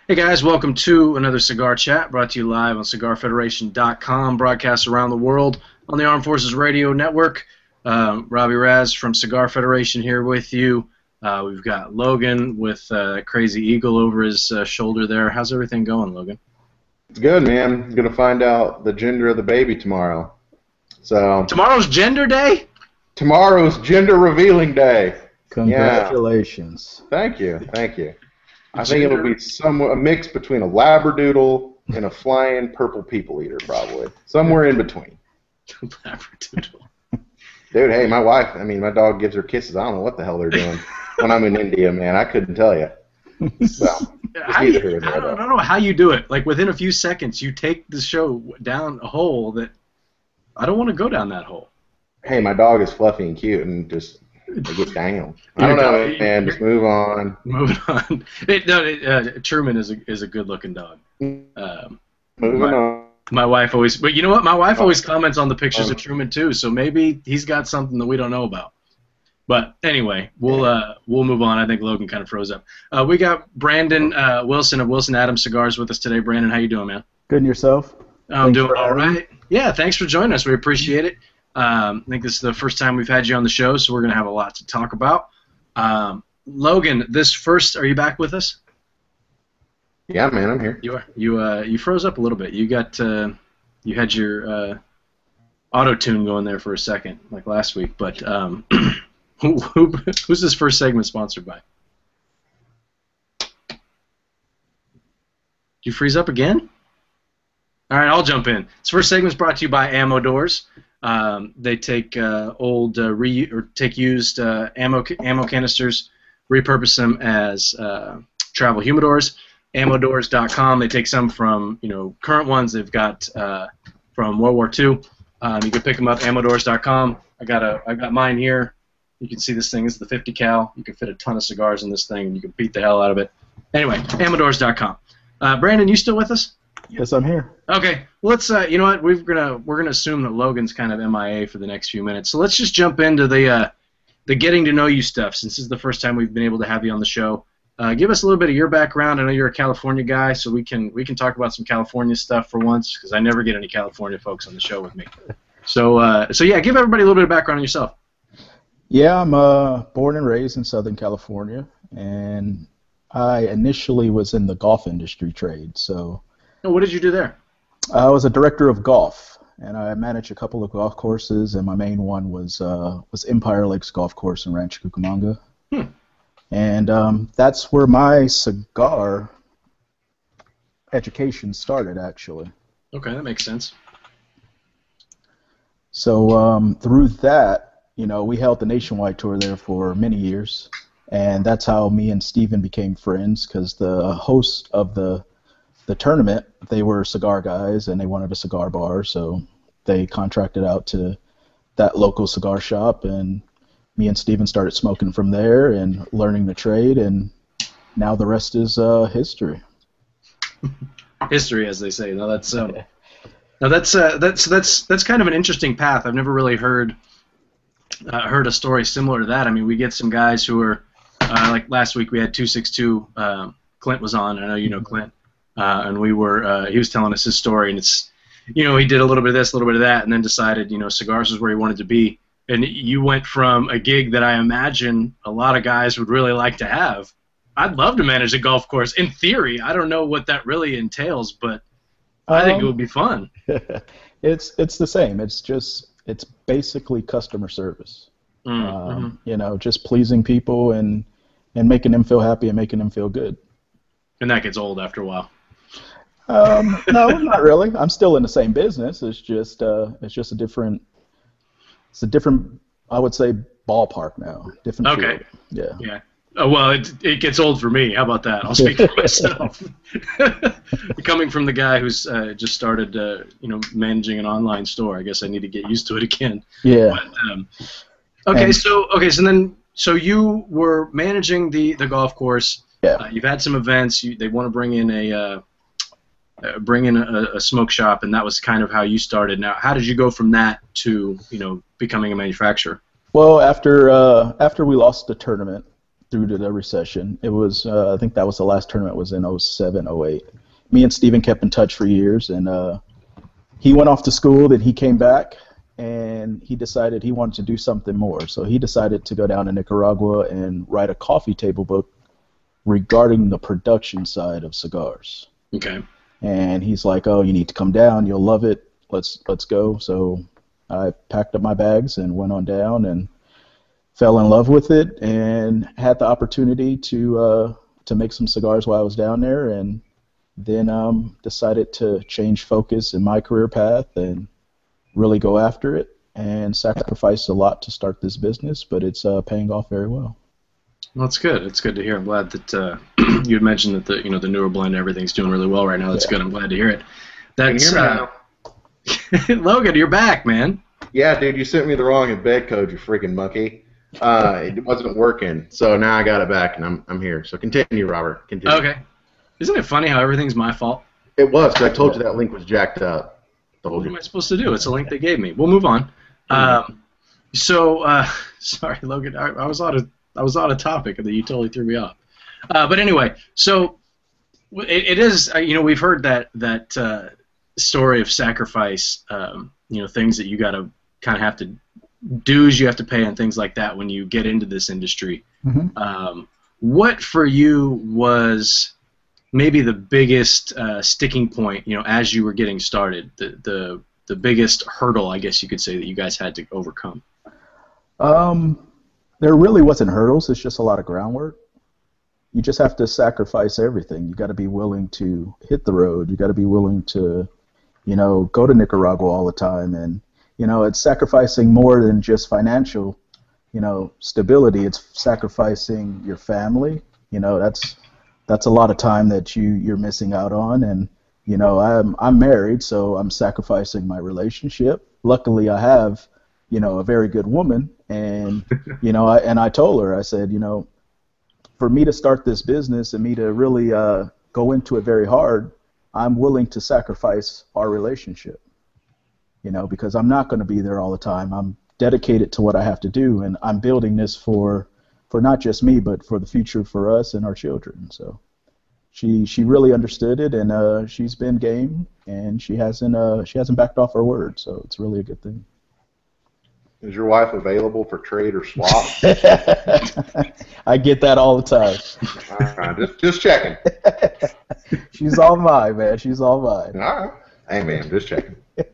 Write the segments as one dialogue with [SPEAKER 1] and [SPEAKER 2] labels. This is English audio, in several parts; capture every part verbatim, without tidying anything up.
[SPEAKER 1] Hey guys, welcome to another Cigar Chat brought to you live on cigar federation dot com, broadcast around the world on the Armed Forces Radio Network. Um, Robbie Raz from Cigar Federation here with you. Uh, we've got Logan with uh, Crazy Eagle over his uh, shoulder there. How's everything going, Logan?
[SPEAKER 2] It's good, man. I'm going to find out the gender of the baby tomorrow. So
[SPEAKER 1] Tomorrow's Gender Day?
[SPEAKER 2] Tomorrow's Gender Revealing Day.
[SPEAKER 3] Congratulations.
[SPEAKER 2] Yeah. Thank you, thank you. I think it'll be somewhat a mix between a Labradoodle and a flying purple people eater, probably. Somewhere in between.
[SPEAKER 1] Labradoodle.
[SPEAKER 2] Dude, hey, my wife, I mean, my dog gives her kisses. I don't know what the hell they're doing when I'm in India, man. I couldn't tell you. So,
[SPEAKER 1] how you, I, don't, I don't know how you do it. Like, within a few seconds, you take the show down a hole that I don't want to go down that hole.
[SPEAKER 2] Hey, my dog is fluffy and cute and just... It gets down. I don't know, man. Just move on.
[SPEAKER 1] Moving on. It, no, it, uh, Truman is a is a good looking dog. Um,
[SPEAKER 2] Moving
[SPEAKER 1] my,
[SPEAKER 2] on.
[SPEAKER 1] My wife always, but you know what? My wife always comments on the pictures of Truman too. So maybe he's got something that we don't know about. But anyway, we'll uh, we'll move on. I think Logan kind of froze up. Uh, we got Brandon uh, Wilson of Wilson Adams Cigars with us today. Brandon, how you doing, man?
[SPEAKER 3] Good, and yourself?
[SPEAKER 1] I'm thanks doing all right. Yeah, thanks for joining us. We appreciate it. Um, I think this is the first time we've had you on the show, so we're going to have a lot to talk about. Um, Logan, this first, are you back with us?
[SPEAKER 2] Yeah, man, I'm here.
[SPEAKER 1] You are. You uh, you froze up a little bit. You got uh, you had your uh, auto tune going there for a second, like last week. But um, who, who who's this first segment sponsored by? Did you freeze up again? All right, I'll jump in. This first segment is brought to you by Ammo Doors. Um, they take uh, old uh, re or take used uh, ammo ammo canisters, repurpose them as uh, travel humidors. ammo doors dot com. They take some from you know current ones they've got uh, from World War Two. Um, you can pick them up ammo doors dot com. I got a I got mine here. You can see this thing. This is the fifty cal. You can fit a ton of cigars in this thing, and you can beat the hell out of it. Anyway, ammo doors dot com. Uh, Brandon, you still with us?
[SPEAKER 3] Yes, I'm here.
[SPEAKER 1] Okay, well, let's. Uh, you know what? We're gonna we're gonna assume that Logan's kind of M I A for the next few minutes. So let's just jump into the uh, the getting to know you stuff. Since this is the first time we've been able to have you on the show, uh, give us a little bit of your background. I know you're a California guy, so we can we can talk about some California stuff for once, because I never get any California folks on the show with me. So uh, so yeah, give everybody a little bit of background on yourself.
[SPEAKER 3] Yeah, I'm uh, born and raised in Southern California, and I initially was in the golf industry trade. So.
[SPEAKER 1] Oh, what did you do there?
[SPEAKER 3] I was a director of golf, and I managed a couple of golf courses, and my main one was uh, was Empire Lakes Golf Course in Rancho Cucamonga. Hmm. And um, that's where my cigar education started, actually.
[SPEAKER 1] Okay, that makes sense.
[SPEAKER 3] So um, through that, you know, we held the nationwide tour there for many years, and that's how me and Steven became friends, because the host of the the tournament, they were cigar guys, and they wanted a cigar bar, so they contracted out to that local cigar shop, and me and Steven started smoking from there and learning the trade, and now the rest is uh, history.
[SPEAKER 1] History, as they say. No, that's um, now that's uh, that's that's that's kind of an interesting path. I've never really heard uh, heard a story similar to that. I mean, we get some guys who are uh, like last week we had two six two. Um, Clint was on. I know you know Clint. Uh, and we were, uh, he was telling us his story, and it's, you know, he did a little bit of this, a little bit of that, and then decided, you know, cigars was where he wanted to be. And you went from a gig that I imagine a lot of guys would really like to have. I'd love to manage a golf course. In theory, I don't know what that really entails, but I um, think it would be fun.
[SPEAKER 3] it's it's the same. It's just, it's basically customer service. Mm, um, mm-hmm. You know, just pleasing people and, and making them feel happy and making them feel good.
[SPEAKER 1] And that gets old after a while.
[SPEAKER 3] Um, no, not really. I'm still in the same business. It's just uh, it's just a different. It's a different. I would say ballpark now. Different.
[SPEAKER 1] Okay.
[SPEAKER 3] Field. Yeah.
[SPEAKER 1] Yeah. Oh, well, it it gets old for me. How about that? I'll speak for myself. Coming from the guy who's uh, just started, uh, you know, managing an online store, I guess I need to get used to it again.
[SPEAKER 3] Yeah.
[SPEAKER 1] But, um, okay. And, so okay. So then, so you were managing the the golf course.
[SPEAKER 3] Yeah.
[SPEAKER 1] Uh, you've had some events. You, they want to bring in a. Uh, Uh, bring in a, a smoke shop, and that was kind of how you started. Now, how did you go from that to, you know, becoming a manufacturer?
[SPEAKER 3] Well, after uh, after we lost the tournament, through to the recession. It was, uh, I think that was the last tournament was in oh seven, oh eight. Me and Steven kept in touch for years, and uh, he went off to school, then he came back, and he decided he wanted to do something more. So he decided to go down to Nicaragua and write a coffee table book regarding the production side of cigars.
[SPEAKER 1] Okay.
[SPEAKER 3] And he's like, oh, you need to come down. You'll love it. Let's let's go. So I packed up my bags and went on down and fell in love with it and had the opportunity to uh, to make some cigars while I was down there, and then um, decided to change focus in my career path and really go after it, and sacrificed a lot to start this business, but it's uh, paying off very well.
[SPEAKER 1] Well, that's good. It's good to hear. I'm glad that uh, you had mentioned that the you know the newer blend, everything's doing really well right now. That's yeah. good. I'm glad to hear it. That's uh, Logan, you're back, man.
[SPEAKER 2] Yeah, dude, you sent me the wrong embed code, you freaking monkey. Uh, it wasn't working, so now I got it back, and I'm I'm here. So continue, Robert. Continue.
[SPEAKER 1] Okay. Isn't it funny how everything's my fault?
[SPEAKER 2] It was, because I told you that link was jacked up.
[SPEAKER 1] What am I supposed to do? It's a link they gave me. We'll move on. Um, so, uh, sorry, Logan, I, I was out of I was out of topic, and you totally threw me off. Uh, but anyway, so it, it is. Uh, you know, we've heard that that uh, story of sacrifice. Um, you know, things that you got to kind of have to dues you have to pay and things like that when you get into this industry.
[SPEAKER 3] Mm-hmm.
[SPEAKER 1] Um, what for you was maybe the biggest uh, sticking point, you know, as you were getting started, the, the the biggest hurdle, I guess you could say, that you guys had to overcome?
[SPEAKER 3] Um, there really wasn't hurdles. It's just a lot of groundwork. You just have to sacrifice everything. You got to be willing to hit the road. You got to be willing to, you know, go to Nicaragua all the time. And, you know, it's sacrificing more than just financial, you know, stability. It's sacrificing your family. You know, that's that's a lot of time that you you're missing out on. And you know, I'm I'm married, so I'm sacrificing my relationship. Luckily, I have, you know, a very good woman, and you know, I, and I told her, I said, you know, for me to start this business and me to really uh, go into it very hard, I'm willing to sacrifice our relationship. You know, because I'm not going to be there all the time. I'm dedicated to what I have to do, and I'm building this for for not just me, but for the future for us and our children. So she she really understood it, and uh, she's been game, and she hasn't uh, she hasn't backed off her word. So it's really a good thing.
[SPEAKER 2] Is your wife available for trade or swap?
[SPEAKER 3] I get that all the time.
[SPEAKER 2] All right, just just checking.
[SPEAKER 3] She's all mine, man. She's all mine.
[SPEAKER 2] All right. Hey, man, just checking.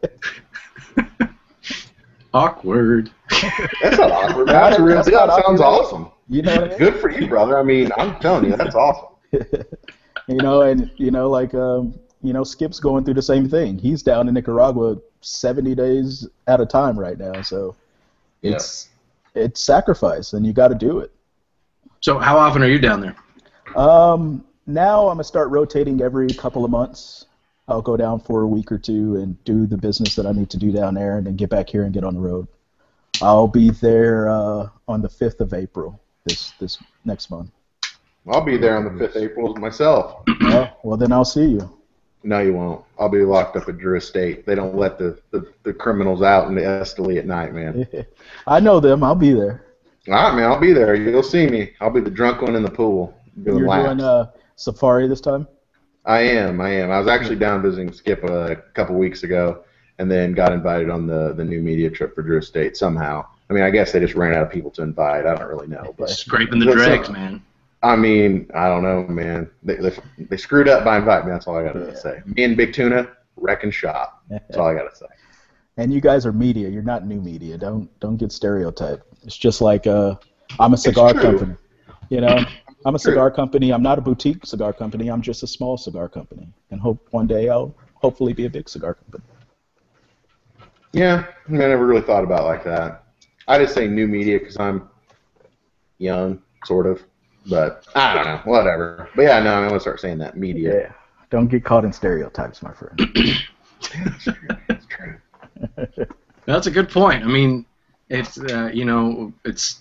[SPEAKER 1] Awkward.
[SPEAKER 2] That's not awkward, man. That's a real deal. That sounds awesome.
[SPEAKER 3] You know what I mean?
[SPEAKER 2] Good for you, brother. I mean, I'm telling you, that's awesome.
[SPEAKER 3] You know, and you know, like um, you know, Skip's going through the same thing. He's down in Nicaragua seventy days at a time right now, so
[SPEAKER 2] yeah.
[SPEAKER 3] it's it's sacrifice, and you got to do it.
[SPEAKER 1] So, how often are you down there?
[SPEAKER 3] Um, now I'm gonna start rotating every couple of months. I'll go down for a week or two and do the business that I need to do down there, and then get back here and get on the road. I'll be there uh, on the fifth of April this this next month.
[SPEAKER 2] I'll be there on the fifth of April myself.
[SPEAKER 3] Oh, well, then I'll see you.
[SPEAKER 2] No, you won't. I'll be locked up at Drew Estate. They don't let the, the, the criminals out in the Esteli at night, man.
[SPEAKER 3] I know them. I'll be there.
[SPEAKER 2] All right, man. I'll be there. You'll see me. I'll be the drunk one in the pool doing
[SPEAKER 3] You're
[SPEAKER 2] laps.
[SPEAKER 3] doing uh, safari this time?
[SPEAKER 2] I am. I am. I was actually down visiting Skip a couple weeks ago, and then got invited on the, the new media trip for Drew Estate somehow. I mean, I guess they just ran out of people to invite. I don't really know. But
[SPEAKER 1] Scraping the dregs, man.
[SPEAKER 2] I mean, I don't know, man. They, they, they screwed up by inviting me. That's all I got to yeah. say. Me and Big Tuna, wrecking shop. That's all I got to say.
[SPEAKER 3] And you guys are media. You're not new media. Don't don't get stereotyped. It's just like uh, I'm a cigar company. You know, I'm a cigar company. I'm not a boutique cigar company. I'm just a small cigar company. And hope one day I'll hopefully be a big cigar company.
[SPEAKER 2] Yeah, I, mean, I never really thought about it like that. I just say new media because I'm young, sort of. But I don't know, whatever. But yeah, no, I'm gonna start saying that media.
[SPEAKER 3] Yeah, don't get caught in stereotypes, my friend.
[SPEAKER 2] That's true. That's true.
[SPEAKER 1] That's a good point. I mean, it's uh, you know, it's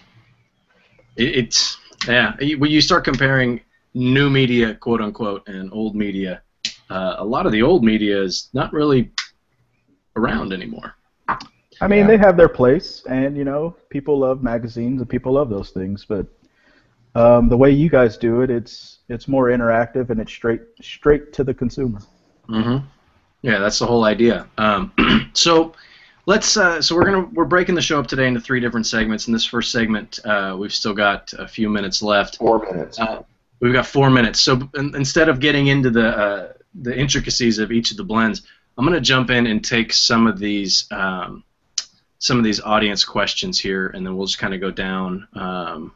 [SPEAKER 1] it, it's yeah. When you start comparing new media, quote unquote, and old media, uh, a lot of the old media is not really around anymore.
[SPEAKER 3] I mean,
[SPEAKER 2] yeah.
[SPEAKER 3] they have their place, and you know, people love magazines and people love those things, but Um, the way you guys do it, it's it's more interactive and it's straight straight to the consumer.
[SPEAKER 1] Mm-hmm. Yeah, that's the whole idea. Um, so let's uh, so we're gonna we're breaking the show up today into three different segments. In this first segment, uh, we've still got a few minutes left.
[SPEAKER 2] Four minutes.
[SPEAKER 1] Uh, we've got four minutes. So in, instead of getting into the uh, the intricacies of each of the blends, I'm gonna jump in and take some of these um, some of these audience questions here, and then we'll just kind of go down. Um,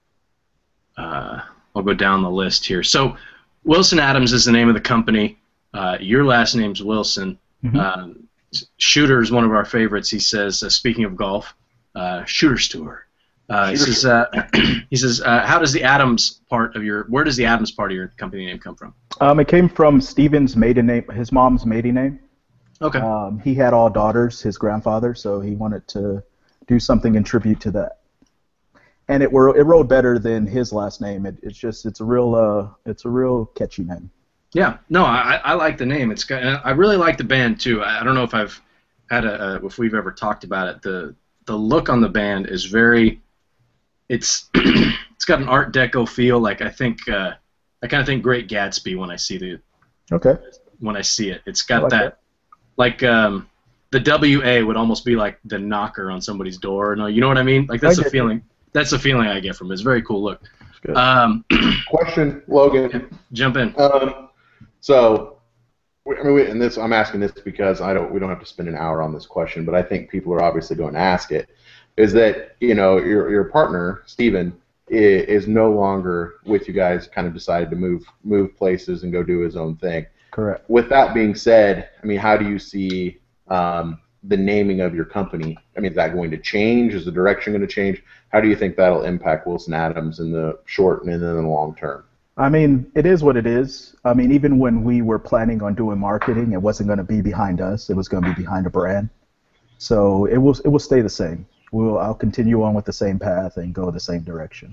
[SPEAKER 1] uh, I'll go down the list here. So Wilson Adams is the name of the company. Uh, your last name's Wilson.
[SPEAKER 3] Mm-hmm.
[SPEAKER 1] Um, Shooter is one of our favorites. He says, uh, speaking of golf, uh, Shooter's Tour. Uh, he says, uh, he says, uh, how does the Adams part of your, where does the Adams part of your company name come from?
[SPEAKER 3] Um, it came from Steven's maiden name, his mom's maiden name.
[SPEAKER 1] Okay.
[SPEAKER 3] Um, he had all daughters, his grandfather, so he wanted to do something in tribute to that. And it were it wrote better than his last name. It, it's just it's a real uh it's a real catchy name.
[SPEAKER 1] Yeah, no, I, I like the name. It's got, I really like the band too. I don't know if I've had a, a if we've ever talked about it. The the look on the band is very, it's it's got an Art Deco feel. Like I think uh, I kind of think Great Gatsby when I see the
[SPEAKER 3] Okay.
[SPEAKER 1] when I see it. It's got
[SPEAKER 3] like
[SPEAKER 1] that,
[SPEAKER 3] that.
[SPEAKER 1] like um, the W A would almost be like the knocker on somebody's door. No, you know what I mean? Like that's
[SPEAKER 3] I
[SPEAKER 1] the
[SPEAKER 3] get you.
[SPEAKER 1] feeling. That's the feeling I get from it. It's a very cool look.
[SPEAKER 3] Good.
[SPEAKER 1] Um,
[SPEAKER 2] Question, Logan.
[SPEAKER 1] jump in.
[SPEAKER 2] Um, so, I mean, we- and this I'm asking this because I don't. We don't have to spend an hour on this question, but I think people are obviously going to ask it. Is that you know your your partner Steven is, is no longer with you guys? Kind of decided to move move places and go do his own thing.
[SPEAKER 3] Correct.
[SPEAKER 2] With that being said, I mean, how do you see um, the naming of your company? I mean, is that going to change? Is the direction going to change? How do you think that'll impact Wilson Adams in the short and in the long term?
[SPEAKER 3] I mean, it is what it is. I mean, even when we were planning on doing marketing, it wasn't going to be behind us. It was going to be behind a brand. So it will it will stay the same. We'll I'll continue on with the same path and go the same direction.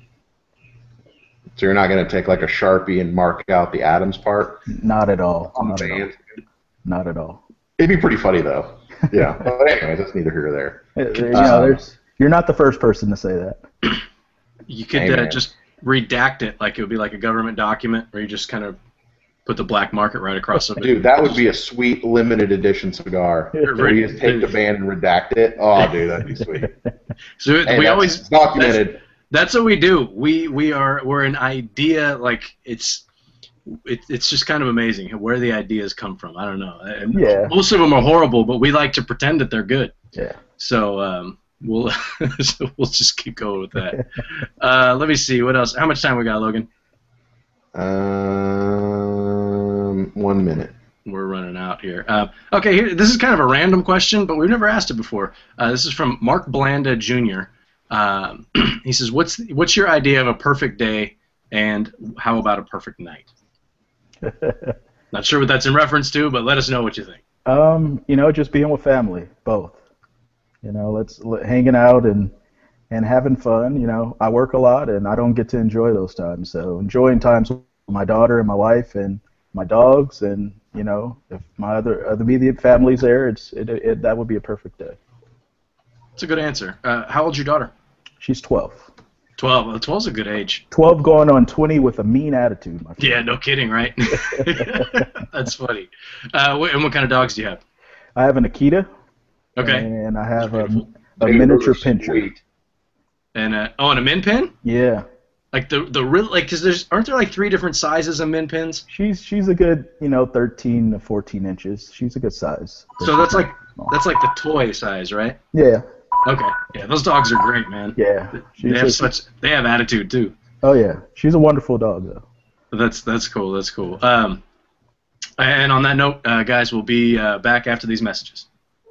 [SPEAKER 2] So you're not going to take like a Sharpie and mark out the Adams part
[SPEAKER 3] Not at all.
[SPEAKER 2] on
[SPEAKER 3] Not
[SPEAKER 2] the
[SPEAKER 3] at all.
[SPEAKER 2] band?
[SPEAKER 3] Not at all.
[SPEAKER 2] It'd be pretty funny though. Yeah. But anyways, that's neither here or there.
[SPEAKER 3] Uh, You know,
[SPEAKER 2] Um,
[SPEAKER 3] there's you're not the first person to say that.
[SPEAKER 1] You could
[SPEAKER 2] Hey,
[SPEAKER 1] uh,
[SPEAKER 2] man.
[SPEAKER 1] just redact it like it would be like a government document, where you just kind of put the black market right across of it.
[SPEAKER 2] Dude, that would be a sweet limited edition cigar. Where you just take the band and redact it. Oh, dude, that'd be sweet.
[SPEAKER 1] So
[SPEAKER 2] Hey,
[SPEAKER 1] we
[SPEAKER 2] that's
[SPEAKER 1] always
[SPEAKER 2] documented.
[SPEAKER 1] That's what we do. We we are we're an idea like it's it, it's just kind of amazing where the ideas come from. I don't know. And
[SPEAKER 3] Yeah.
[SPEAKER 1] most of them are horrible, but we like to pretend that they're good.
[SPEAKER 3] Yeah.
[SPEAKER 1] So um, we'll so we'll just keep going with that. Uh, let me see what else. How much time we got, Logan?
[SPEAKER 2] Um, one minute.
[SPEAKER 1] We're running out here. Uh, okay, here, this is kind of a random question, but we've never asked it before. Uh, this is from Mark Blanda Junior Um, he says, "What's what's your idea of a perfect day, and how about a perfect night?" Not sure what that's in reference to, but let us know what you think.
[SPEAKER 3] Um, you know, just being with family, both. You know, let's let, hanging out and and having fun. You know, I work a lot and I don't get to enjoy those times. So enjoying times with my daughter and my wife and my dogs, and you know, if my other other immediate family's there, it's it, it that would be a perfect day.
[SPEAKER 1] It's a good answer. Uh, how old's your daughter?
[SPEAKER 3] She's twelve.
[SPEAKER 1] Twelve. Well, twelve's a good age.
[SPEAKER 3] twelve going on twenty with a mean attitude, my friend.
[SPEAKER 1] Yeah, no kidding, right? That's funny. Uh, wh- and what kind of dogs do you have?
[SPEAKER 3] I have an Akita.
[SPEAKER 1] Okay.
[SPEAKER 3] And I have a,
[SPEAKER 1] Beautiful.
[SPEAKER 3] a
[SPEAKER 2] Hey,
[SPEAKER 3] miniature
[SPEAKER 2] those are
[SPEAKER 3] pincher.
[SPEAKER 2] sweet.
[SPEAKER 1] And uh, oh, and a min pin?
[SPEAKER 3] Yeah.
[SPEAKER 1] Like the the real like because there's aren't there like three different sizes of min pins?
[SPEAKER 3] She's she's a good, you know, thirteen to fourteen inches. She's a good size.
[SPEAKER 1] So that's like that's like the toy size, right?
[SPEAKER 3] Yeah,
[SPEAKER 1] Okay. Yeah, those dogs are great, man.
[SPEAKER 3] yeah. She's
[SPEAKER 1] They have
[SPEAKER 3] a-
[SPEAKER 1] such they have attitude too.
[SPEAKER 3] oh yeah, she's a wonderful dog though.
[SPEAKER 1] That's that's cool. That's cool. Um, and on that note, uh, guys, we'll be uh, back after these messages.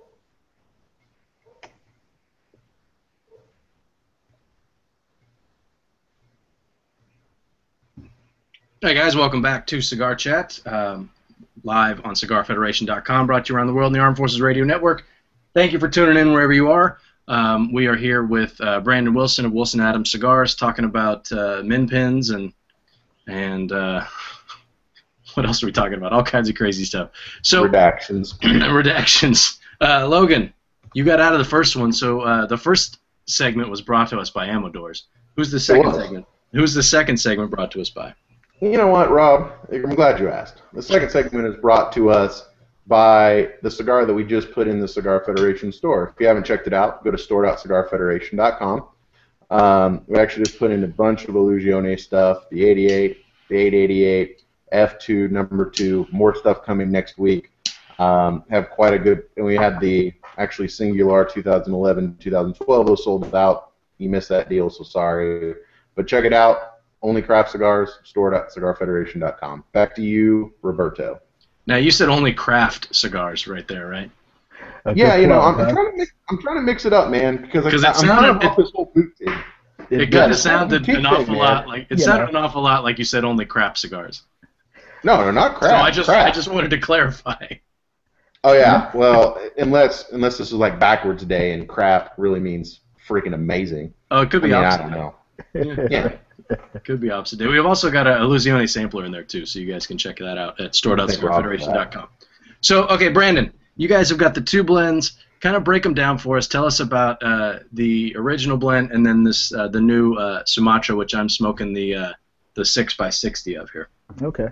[SPEAKER 1] Hey guys, welcome back to Cigar Chat, um, live on cigar federation dot com, brought to you around the world in the Armed Forces Radio Network. Thank you for tuning in wherever you are. Um, we are here with uh, Brandon Wilson of Wilson Adams Cigars, talking about uh, min pins and and uh, what else are we talking about? All kinds of crazy stuff. So
[SPEAKER 2] Redactions.
[SPEAKER 1] redactions. Uh, Logan, you got out of the first one, so uh, the first segment was brought to us by Ammo Doors. Who's the second
[SPEAKER 2] was.
[SPEAKER 1] segment? Who's the second segment brought to us by?
[SPEAKER 2] You know what, Rob? I'm glad you asked. The second segment is brought to us by the cigar that we just put in the Cigar Federation store. If you haven't checked it out, go to store dot cigar federation dot com. Um, we actually just put in a bunch of Illusione stuff, the eighty-eight, the eight eighty-eight, F two, number two, more stuff coming next week. Um, have quite a good, and we had the actually Singular twenty eleven, twenty twelve, those sold out. You missed that deal, so sorry. But check it out. Only craft cigars, store dot cigar federation dot com. Back to you, Roberto.
[SPEAKER 1] Now, you said only craft cigars right there, right?
[SPEAKER 3] A
[SPEAKER 2] Yeah,
[SPEAKER 3] good
[SPEAKER 2] you know,
[SPEAKER 3] plug,
[SPEAKER 2] I'm, I'm
[SPEAKER 3] huh?
[SPEAKER 2] trying to mix, I'm trying to mix it up, man, because
[SPEAKER 1] Because
[SPEAKER 2] I,
[SPEAKER 1] it
[SPEAKER 2] I'm kind
[SPEAKER 1] sounded-
[SPEAKER 2] of off this whole boot thing.
[SPEAKER 1] It
[SPEAKER 3] Yeah,
[SPEAKER 1] kind of
[SPEAKER 2] it's
[SPEAKER 1] sounded
[SPEAKER 2] not a
[SPEAKER 1] an
[SPEAKER 2] big
[SPEAKER 1] awful
[SPEAKER 2] thing,
[SPEAKER 1] lot
[SPEAKER 2] man.
[SPEAKER 1] like it
[SPEAKER 3] You
[SPEAKER 1] sounded
[SPEAKER 3] know.
[SPEAKER 1] an awful lot like you said only craft cigars.
[SPEAKER 2] No, no, not craft.
[SPEAKER 1] So I just
[SPEAKER 2] craft.
[SPEAKER 1] I just wanted to clarify.
[SPEAKER 2] Oh yeah, well, unless unless this is like backwards day and craft really means freaking amazing.
[SPEAKER 1] Oh, it could
[SPEAKER 2] I
[SPEAKER 1] be
[SPEAKER 2] mean, I
[SPEAKER 1] opposite.
[SPEAKER 2] don't know.
[SPEAKER 1] Yeah,
[SPEAKER 2] Yeah.
[SPEAKER 1] it could be opposite. day. We've also got a Illusione sampler in there too, so you guys can check that out at store dot cigar federation dot com. So, okay, Brandon, you guys have got the two blends. Kind of break them down for us. Tell us about uh, the original blend and then this uh, the new uh, Sumatra, which I'm smoking the uh, the six by sixty of here.
[SPEAKER 3] Okay.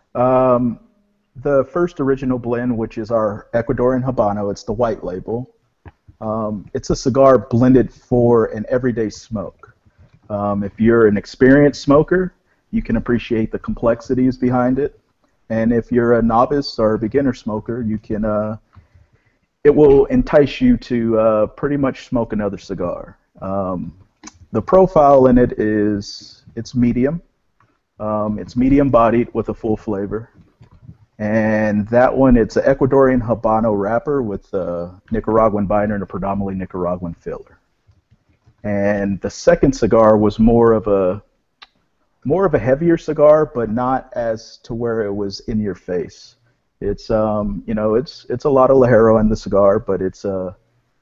[SPEAKER 3] Um, the first original blend, which is our Ecuadorian Habano, it's the white label. Um, it's a cigar blended for an everyday smoke. Um, if you're an experienced smoker, you can appreciate the complexities behind it. And if you're a novice or a beginner smoker, you can uh, it will entice you to uh, pretty much smoke another cigar. Um, the profile in it is it's medium. Um, it's medium-bodied with a full flavor. And that one, it's an Ecuadorian Habano wrapper with a Nicaraguan binder and a predominantly Nicaraguan filler. And the second cigar was more of a more of a heavier cigar, but not as to where it was in your face. It's um, you know, it's it's a lot of Ligero in the cigar, but it's a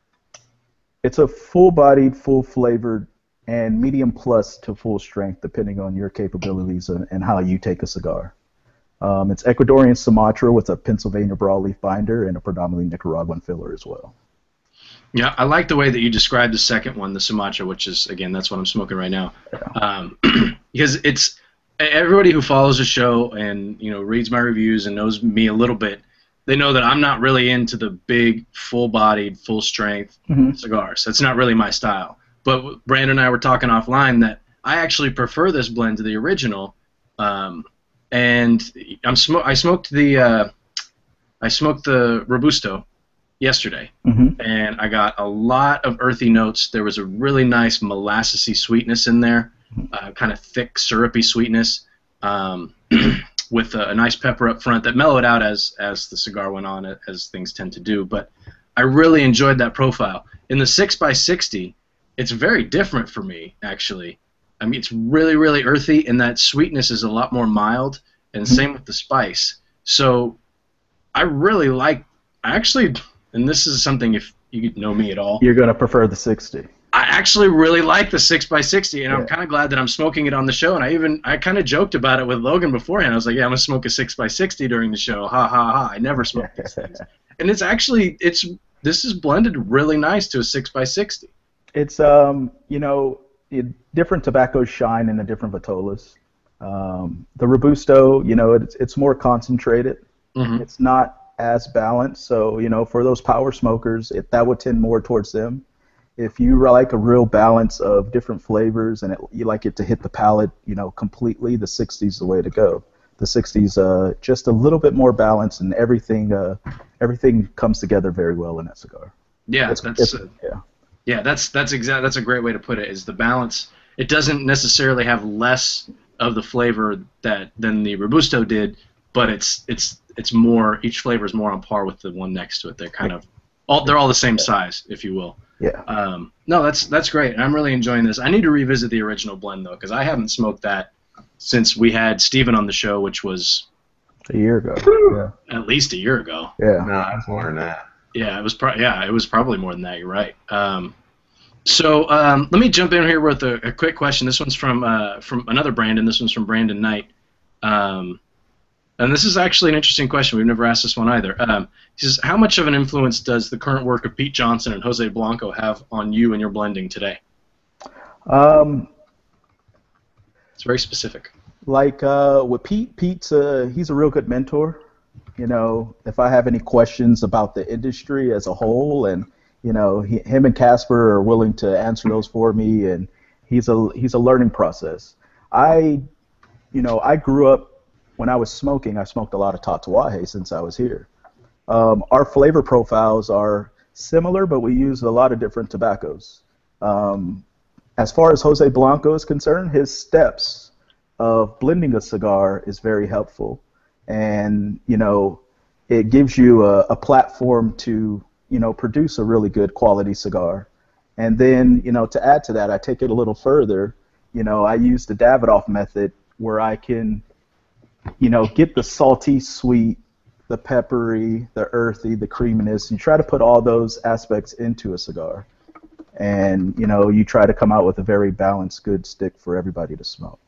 [SPEAKER 3] it's a full-bodied, full-flavored, and medium plus to full strength, depending on your capabilities and, and how you take a cigar. Um, it's Ecuadorian Sumatra with a Pennsylvania broadleaf binder and a predominantly Nicaraguan filler as well.
[SPEAKER 1] Yeah, I like the way that you described the second one, the Sumatra, which is, again, that's what I'm smoking right now. Um, because it's, everybody who follows the show and, you know, reads my reviews and knows me a little bit, they know that I'm not really into the big, full-bodied, full-strength
[SPEAKER 3] Mm-hmm.
[SPEAKER 1] cigars. That's not really my style. But Brandon and I were talking offline that I actually prefer this blend to the original. Um, and I'm sm- I smoked the uh, I smoked the Robusto yesterday,
[SPEAKER 3] Mm-hmm.
[SPEAKER 1] and I got a lot of earthy notes. There was a really nice molassesy sweetness in there, uh, kind of thick, syrupy sweetness, um, with a, a nice pepper up front that mellowed out as as the cigar went on, as things tend to do. But I really enjoyed that profile. In the six by sixty, it's very different for me, actually. I mean, it's really, really earthy, and that sweetness is a lot more mild, and
[SPEAKER 3] Mm-hmm.
[SPEAKER 1] same with the spice. So I really like, I actually, and this is something if you know me at all,
[SPEAKER 3] You're going to prefer the sixty.
[SPEAKER 1] I actually really like the six by sixty, and I'm
[SPEAKER 3] Yeah.
[SPEAKER 1] kind of glad that I'm smoking it on the show. And I even, I kind of joked about it with Logan beforehand. I was like, yeah, I'm going to smoke a six by sixty during the show. Ha, ha, ha. I never smoke these things. And it's actually, it's this is blended really nice to a six by sixty.
[SPEAKER 3] It's, um, you know, it, different tobaccos shine in the different vitolas. Um, the Robusto, you know, it's, it's more concentrated.
[SPEAKER 1] Mm-hmm.
[SPEAKER 3] It's not as balanced. So, you know, for those power smokers, it, that would tend more towards them. If you like a real balance of different flavors and it, you like it to hit the palate, you know, completely, the sixty is the way to go. The sixties, uh, just a little bit more balance, and everything, uh, everything comes together very well in that cigar.
[SPEAKER 1] Yeah,
[SPEAKER 3] It's-
[SPEAKER 1] that's
[SPEAKER 3] it's-
[SPEAKER 1] uh,
[SPEAKER 3] yeah.
[SPEAKER 1] yeah, that's that's exact. That's a great way to put it. Is the balance? It doesn't necessarily have less of the flavor that than the Robusto did, but it's it's it's more. Each flavor is more on par with the one next to it. They're kind of all. They're all the same size, if you will.
[SPEAKER 3] Yeah.
[SPEAKER 1] Um, no, that's that's great. I'm really enjoying this. I need to revisit the original blend though, because I haven't smoked that since we had Steven on the show, which was
[SPEAKER 3] A year ago. Yeah.
[SPEAKER 1] at least a year ago.
[SPEAKER 3] Yeah.
[SPEAKER 2] No, that's more than that.
[SPEAKER 1] Yeah, it was. Pro- yeah, it was probably more than that. You're right. Um, so um, let me jump in here with a, a quick question. This one's from uh, from another Brandon. This one's from Brandon Knight. Um, and this is actually an interesting question. We've never asked this one either. Um, he says, how much of an influence does the current work of Pete Johnson and Jose Blanco have on you and your blending today?
[SPEAKER 3] Um,
[SPEAKER 1] It's very specific.
[SPEAKER 3] Like uh, with Pete, Pete's uh, he's a real good mentor. You know, if I have any questions about the industry as a whole, and you know, he, him and Casper are willing to answer those for me, and he's a he's a learning process. I, you know, I grew up when I was smoking. I smoked a lot of Tatuaje since I was here. Um, our flavor profiles are similar, but we use a lot of different tobaccos. Um, as far as Jose Blanco is concerned, his steps of blending a cigar is very helpful, and you know, it gives you a, a platform to you know produce a really good quality cigar. And then you know to add to that, I take it a little further. You know, I use the Davidoff method where I can you know get the salty, sweet, the peppery, the earthy, the creaminess. You try to put all those aspects into a cigar, and you know you try to come out with a very balanced, good stick for everybody to smoke.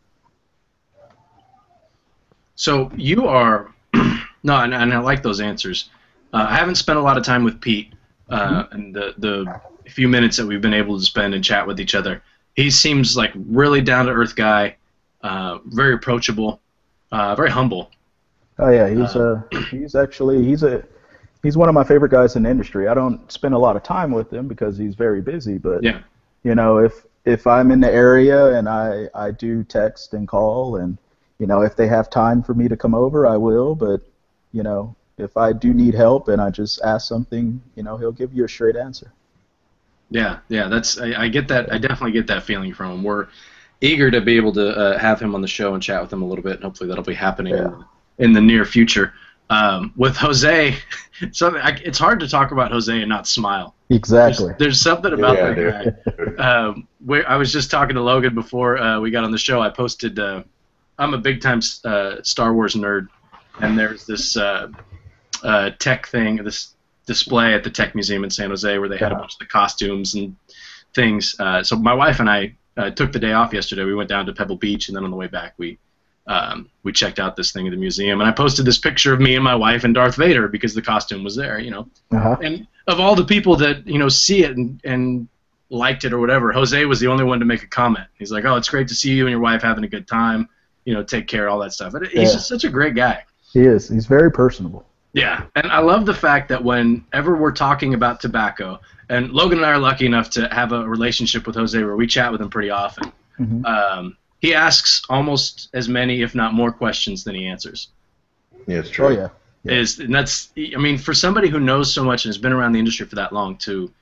[SPEAKER 1] So you are, no, and, and I like those answers. Uh, I haven't spent a lot of time with Pete, uh, mm-hmm. and the the few minutes that we've been able to spend and chat with each other. He seems like really down to earth guy, uh, very approachable, uh, very humble.
[SPEAKER 3] Oh yeah, he's uh, uh he's actually he's a he's one of my favorite guys in the industry. I don't spend a lot of time with him because he's very busy, but
[SPEAKER 1] yeah.
[SPEAKER 3] you know if if I'm in the area and I I do text and call, and you know if they have time for me to come over, I will. But you know if I do need help and I just ask something, you know he'll give you a straight answer.
[SPEAKER 1] Yeah, yeah, that's I, I get that. I definitely get that feeling from him. We're eager to be able to uh, have him on the show and chat with him a little bit, and hopefully that'll be happening
[SPEAKER 3] yeah.
[SPEAKER 1] in, in the near future. Um, with Jose, so I, it's hard to talk about Jose and not smile.
[SPEAKER 3] Exactly.
[SPEAKER 1] There's, there's something about
[SPEAKER 2] yeah,
[SPEAKER 1] that guy. um, where I was just talking to Logan before uh, we got on the show. I posted. Uh, I'm a big time uh, Star Wars nerd, and there's this uh, uh, tech thing, this display at the Tech Museum in San Jose where they had a bunch of the costumes and things. Uh, so my wife and I uh, took the day off yesterday. We went down to Pebble Beach, and then on the way back we um, we checked out this thing at the museum. And I posted this picture of me and my wife and Darth Vader because the costume was there, you know.
[SPEAKER 3] Uh-huh.
[SPEAKER 1] And of all the people that you know see it and, and liked it or whatever, Jose was the only one to make a comment. He's like, "Oh, it's great to see you and your wife having a good time. You know, take care, all that stuff." He's
[SPEAKER 3] yeah.
[SPEAKER 1] just such a great guy.
[SPEAKER 3] He is. He's very personable.
[SPEAKER 1] Yeah, and I love the fact that whenever we're talking about tobacco, and Logan and I are lucky enough to have a relationship with Jose where we chat with him pretty often,
[SPEAKER 3] mm-hmm.
[SPEAKER 1] um, he asks almost as many, if not more, questions than he answers.
[SPEAKER 2] Yeah, it's true.
[SPEAKER 3] Oh, yeah. yeah.
[SPEAKER 1] Is and that's I mean, for somebody who knows so much and has been around the industry for that long to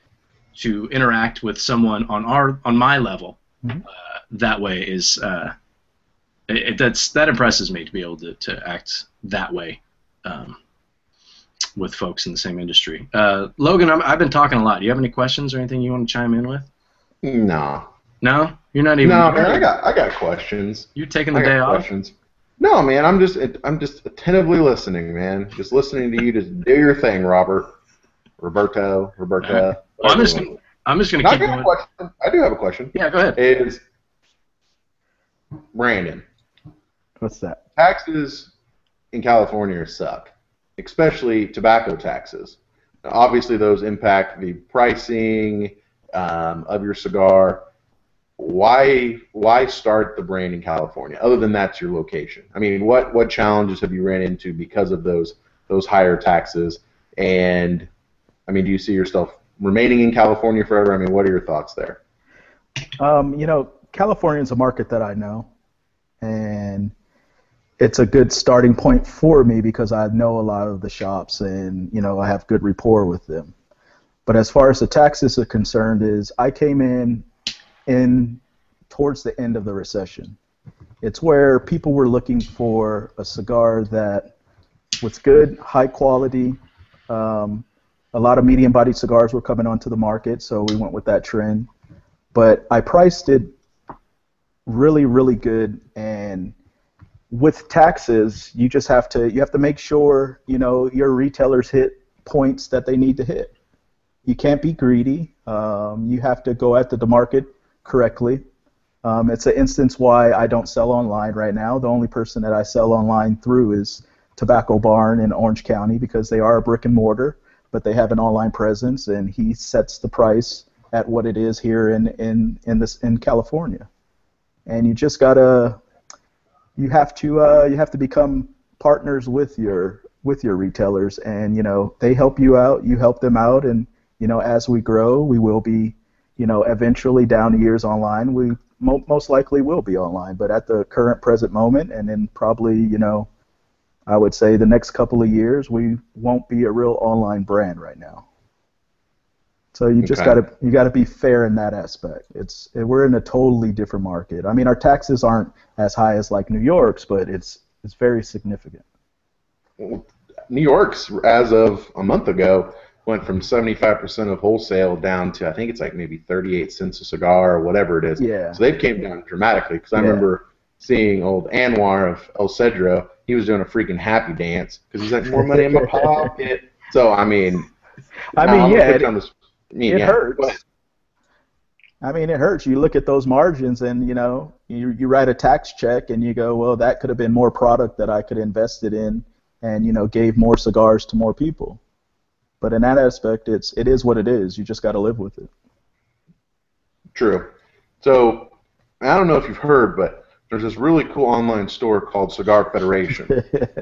[SPEAKER 1] to interact with someone on our on my level
[SPEAKER 3] mm-hmm.
[SPEAKER 1] uh, that way is uh, it, it, that's that impresses me to be able to, to act that way. Um, with folks in the same industry. Uh, Logan, I'm, I've been talking a lot. Do you have any questions or anything you want to chime in with?
[SPEAKER 2] No.
[SPEAKER 1] No? You're not even...
[SPEAKER 2] No, man, I got I got questions.
[SPEAKER 1] You taking the
[SPEAKER 2] I got
[SPEAKER 1] day off?
[SPEAKER 2] questions. No, man, I'm just I'm just attentively listening, man. Just listening to you just do your thing, Robert. Roberto, Roberta.
[SPEAKER 1] Right. Well, I'm just gonna, I'm just going to keep
[SPEAKER 2] I got
[SPEAKER 1] going.
[SPEAKER 2] a question. I do have a question.
[SPEAKER 1] Yeah, go ahead.
[SPEAKER 2] Is Brandon.
[SPEAKER 3] What's that?
[SPEAKER 2] Taxes in California suck, especially tobacco taxes. Now, obviously, those impact the pricing um, of your cigar. Why why start the brand in California, other than that's your location? I mean, what, what challenges have you ran into because of those those higher taxes? And, I mean, do you see yourself remaining in California forever? I mean, what are your thoughts there?
[SPEAKER 3] Um, you know, California is a market that I know, and it's a good starting point for me because I know a lot of the shops and, you know, I have good rapport with them. But as far as the taxes are concerned is I came in in towards the end of the recession. It's where people were looking for a cigar that was good, high quality. Um, a lot of medium-bodied cigars were coming onto the market, so we went with that trend. But I priced it really, really good, and with taxes, you just have to you have to make sure you know your retailers hit points that they need to hit. You can't be greedy. Um, you have to go after the market correctly. Um, it's an instance why I don't sell online right now. The only person that I sell online through is Tobacco Barn in Orange County because they are a brick and mortar, but they have an online presence, and he sets the price at what it is here in in in this in California. And you just gotta you have to uh, you have to become partners with your with your retailers, and you know they help you out, you help them out, and you know as we grow, we will be, you know, eventually down the years online. We mo- most likely will be online, but at the current present moment, and then probably you know, I would say the next couple of years, we won't be a real online brand right now. So you just
[SPEAKER 2] Okay.
[SPEAKER 3] gotta you gotta be fair in that aspect. It's we're in a totally different market. I mean, our taxes aren't as high as like New York's, but it's it's very significant.
[SPEAKER 2] New York's, as of a month ago, went from seventy-five percent of wholesale down to, I think it's like maybe thirty-eight cents a cigar or whatever it is.
[SPEAKER 3] Yeah.
[SPEAKER 2] So they've came down dramatically, because I
[SPEAKER 3] Yeah.
[SPEAKER 2] remember seeing old Anwar of El Cedro. He was doing a freaking happy dance because he's like, more money in my pocket. So, I mean,
[SPEAKER 3] I
[SPEAKER 2] now
[SPEAKER 3] mean,
[SPEAKER 2] I'm
[SPEAKER 3] yeah,
[SPEAKER 2] gonna pick
[SPEAKER 3] it,
[SPEAKER 2] on this, I mean,
[SPEAKER 3] it
[SPEAKER 2] yeah,
[SPEAKER 3] hurts.
[SPEAKER 2] but-
[SPEAKER 3] I mean, it hurts. You look at those margins, and you know, you you write a tax check, and you go, well, that could have been more product that I could have invested in, and you know, gave more cigars to more people. But in that aspect, it's it is what it is. You just got to live with it.
[SPEAKER 2] True. So, I don't know if you've heard, but there's this really cool online store called Cigar Federation.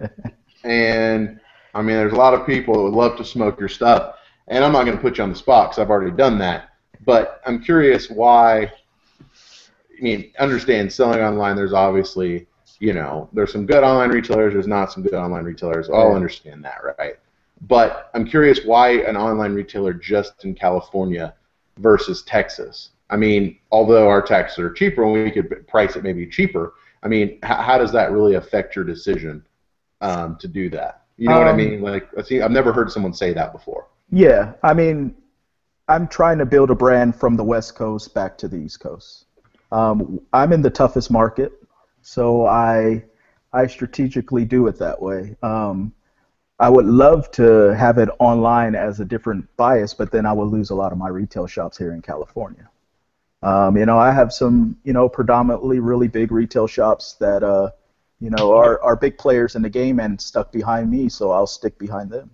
[SPEAKER 2] And, I mean, there's a lot of people that would love to smoke your stuff. And I'm not going to put you on the spot because I've already done that. But I'm curious why, I mean, understand selling online, there's obviously, you know, there's some good online retailers, there's not some good online retailers. I'll
[SPEAKER 3] Yeah.
[SPEAKER 2] understand that, right? But I'm curious why an online retailer just in California versus Texas. I mean, although our taxes are cheaper and we could price it maybe cheaper, I mean, how, how does that really affect your decision um, to do that? You know what I
[SPEAKER 3] Um,
[SPEAKER 2] mean? Like, I see, I've never heard someone say that before.
[SPEAKER 3] Yeah, I mean, I'm trying to build a brand from the West Coast back to the East Coast. Um, I'm in the toughest market, so I I strategically do it that way. Um, I would love to have it online as a different bias, but then I would lose a lot of my retail shops here in California. Um, you know, I have some, you know, predominantly really big retail shops that, uh, you know, are, are big players in the game and stuck behind me, so I'll stick behind them.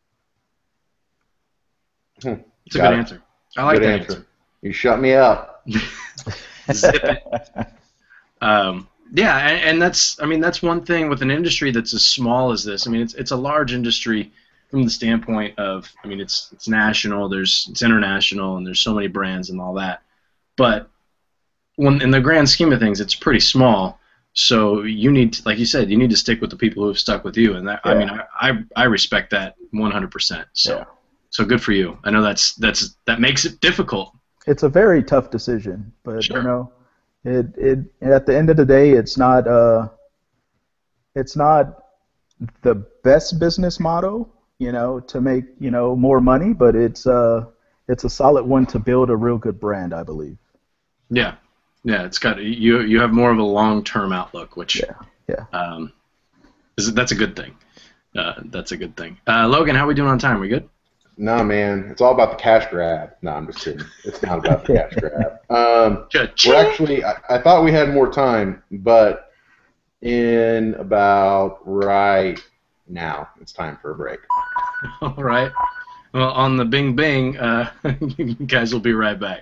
[SPEAKER 2] Hmm.
[SPEAKER 1] It's a
[SPEAKER 2] Got
[SPEAKER 1] good
[SPEAKER 2] it.
[SPEAKER 1] answer. I like
[SPEAKER 2] Good
[SPEAKER 1] that
[SPEAKER 2] answer.
[SPEAKER 1] answer.
[SPEAKER 2] You shut me up.
[SPEAKER 1] Zip it. Um, yeah, and, and that's I mean that's one thing with an industry that's as small as this. I mean it's it's a large industry from the standpoint of I mean it's it's national, there's it's international, and there's so many brands and all that. But when in the grand scheme of things, it's pretty small. So you need to, like you said, you need to stick with the people who have stuck with you, and that I
[SPEAKER 3] Yeah.
[SPEAKER 1] mean I, I I respect that one hundred percent. So
[SPEAKER 3] Yeah.
[SPEAKER 1] so good for you. I know that's that's that makes it difficult.
[SPEAKER 3] It's a very tough decision, but
[SPEAKER 1] Sure.
[SPEAKER 3] you know, it it at the end of the day, it's not uh, it's not the best business model, you know, to make you know more money, but it's uh, it's a solid one to build a real good brand, I believe.
[SPEAKER 1] Yeah, yeah, it's got you. You have more of a long-term outlook, which
[SPEAKER 3] Yeah, yeah.
[SPEAKER 1] um, is that's a good thing. Uh, that's a good thing. Uh, Logan, how are we doing on time? We good?
[SPEAKER 2] No, man, it's all about the cash grab. No, I'm just kidding. It's not about the cash grab. Um,
[SPEAKER 1] Cha-ching!
[SPEAKER 2] we're actually, I, I thought we had more time, but in about right now, it's time for a break.
[SPEAKER 1] All right. Well, on the Bing Bing, uh, you guys will be right back.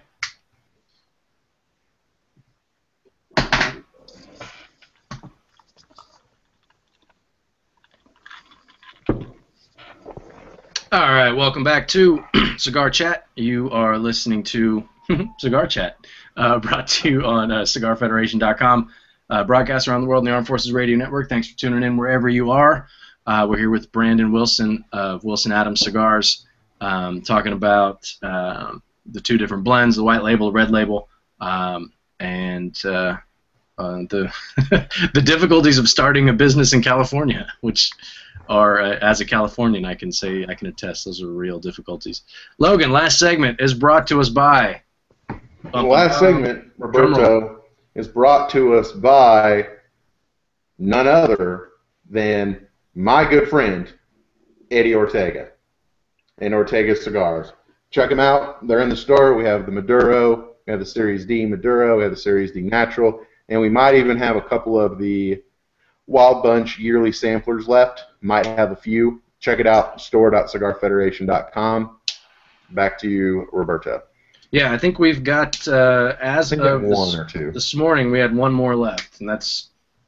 [SPEAKER 1] All right, welcome back to Cigar Chat. You are listening to Cigar Chat, uh, brought to you on uh, cigar federation dot com, uh, broadcast around the world in the Armed Forces Radio Network. Thanks for tuning in wherever you are. Uh, we're here with Brandon Wilson of Wilson Adams Cigars, um, talking about um the two different blends, the white label, the red label, um, and uh, uh, the the difficulties of starting a business in California, which are, uh, as a Californian, I can say, I can attest, those are real difficulties. Logan, last segment is brought to us by...
[SPEAKER 2] The last segment, Roberto, is brought to us by none other than my good friend, Eddie Ortega, and Ortega Cigars. Check them out. They're in the store. We have the Maduro, we have the Series D Maduro, we have the Series D Natural, and we might even have a couple of the Wild Bunch yearly samplers left. Might have a few. Check it out, store dot cigar federation dot com. Back to you, Roberto.
[SPEAKER 1] Yeah, I think we've got, uh, as
[SPEAKER 2] I think
[SPEAKER 1] of
[SPEAKER 2] we have one
[SPEAKER 1] this,
[SPEAKER 2] or two.
[SPEAKER 1] this morning, we had one more left, and that's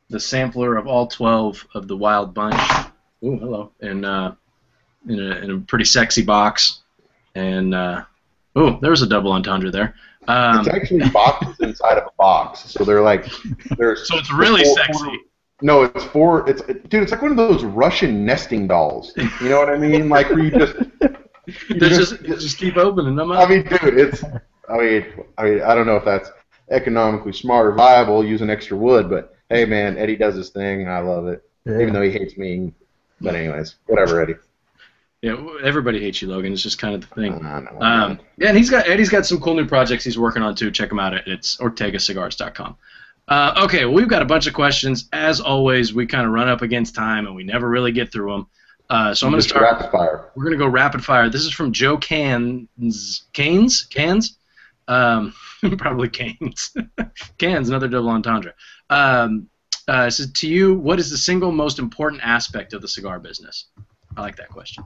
[SPEAKER 1] the sampler of all twelve of the Wild Bunch. Ooh, hello. And uh, in a in a pretty sexy box. And uh, oh, there was a double entendre there. Um,
[SPEAKER 2] it's actually boxes inside of a box, so they're like they're.
[SPEAKER 1] So it's really
[SPEAKER 2] four,
[SPEAKER 1] sexy.
[SPEAKER 2] Four, no, it's four. It's dude. It's like one of those Russian nesting dolls. You know what I mean? Like where you just. You
[SPEAKER 1] just, just just keep opening them up.
[SPEAKER 2] I mean, dude, it's. I mean, I mean, I don't know if that's economically smart or viable using extra wood, but hey, man, Eddie does his thing, and I love it. Yeah. Even though he hates me, but anyways, whatever, Eddie.
[SPEAKER 1] Yeah, everybody hates you, Logan. It's just kind of the thing.
[SPEAKER 2] No, no,
[SPEAKER 1] um, yeah, and he's got Eddie's got some cool new projects he's working on too. Check him out at it's Ortega Cigars dot com. Uh, okay, well, we've got a bunch of questions. As always, we kind of run up against time, and we never really get through them. Uh, so I'm going to start.
[SPEAKER 2] Rapid fire.
[SPEAKER 1] We're going to go rapid fire. This is from Joe Cans. Canes? Cans? Um, probably Canes. Cans, another double entendre. Um, uh, so to you, what is the single most important aspect of the cigar business? I like that question.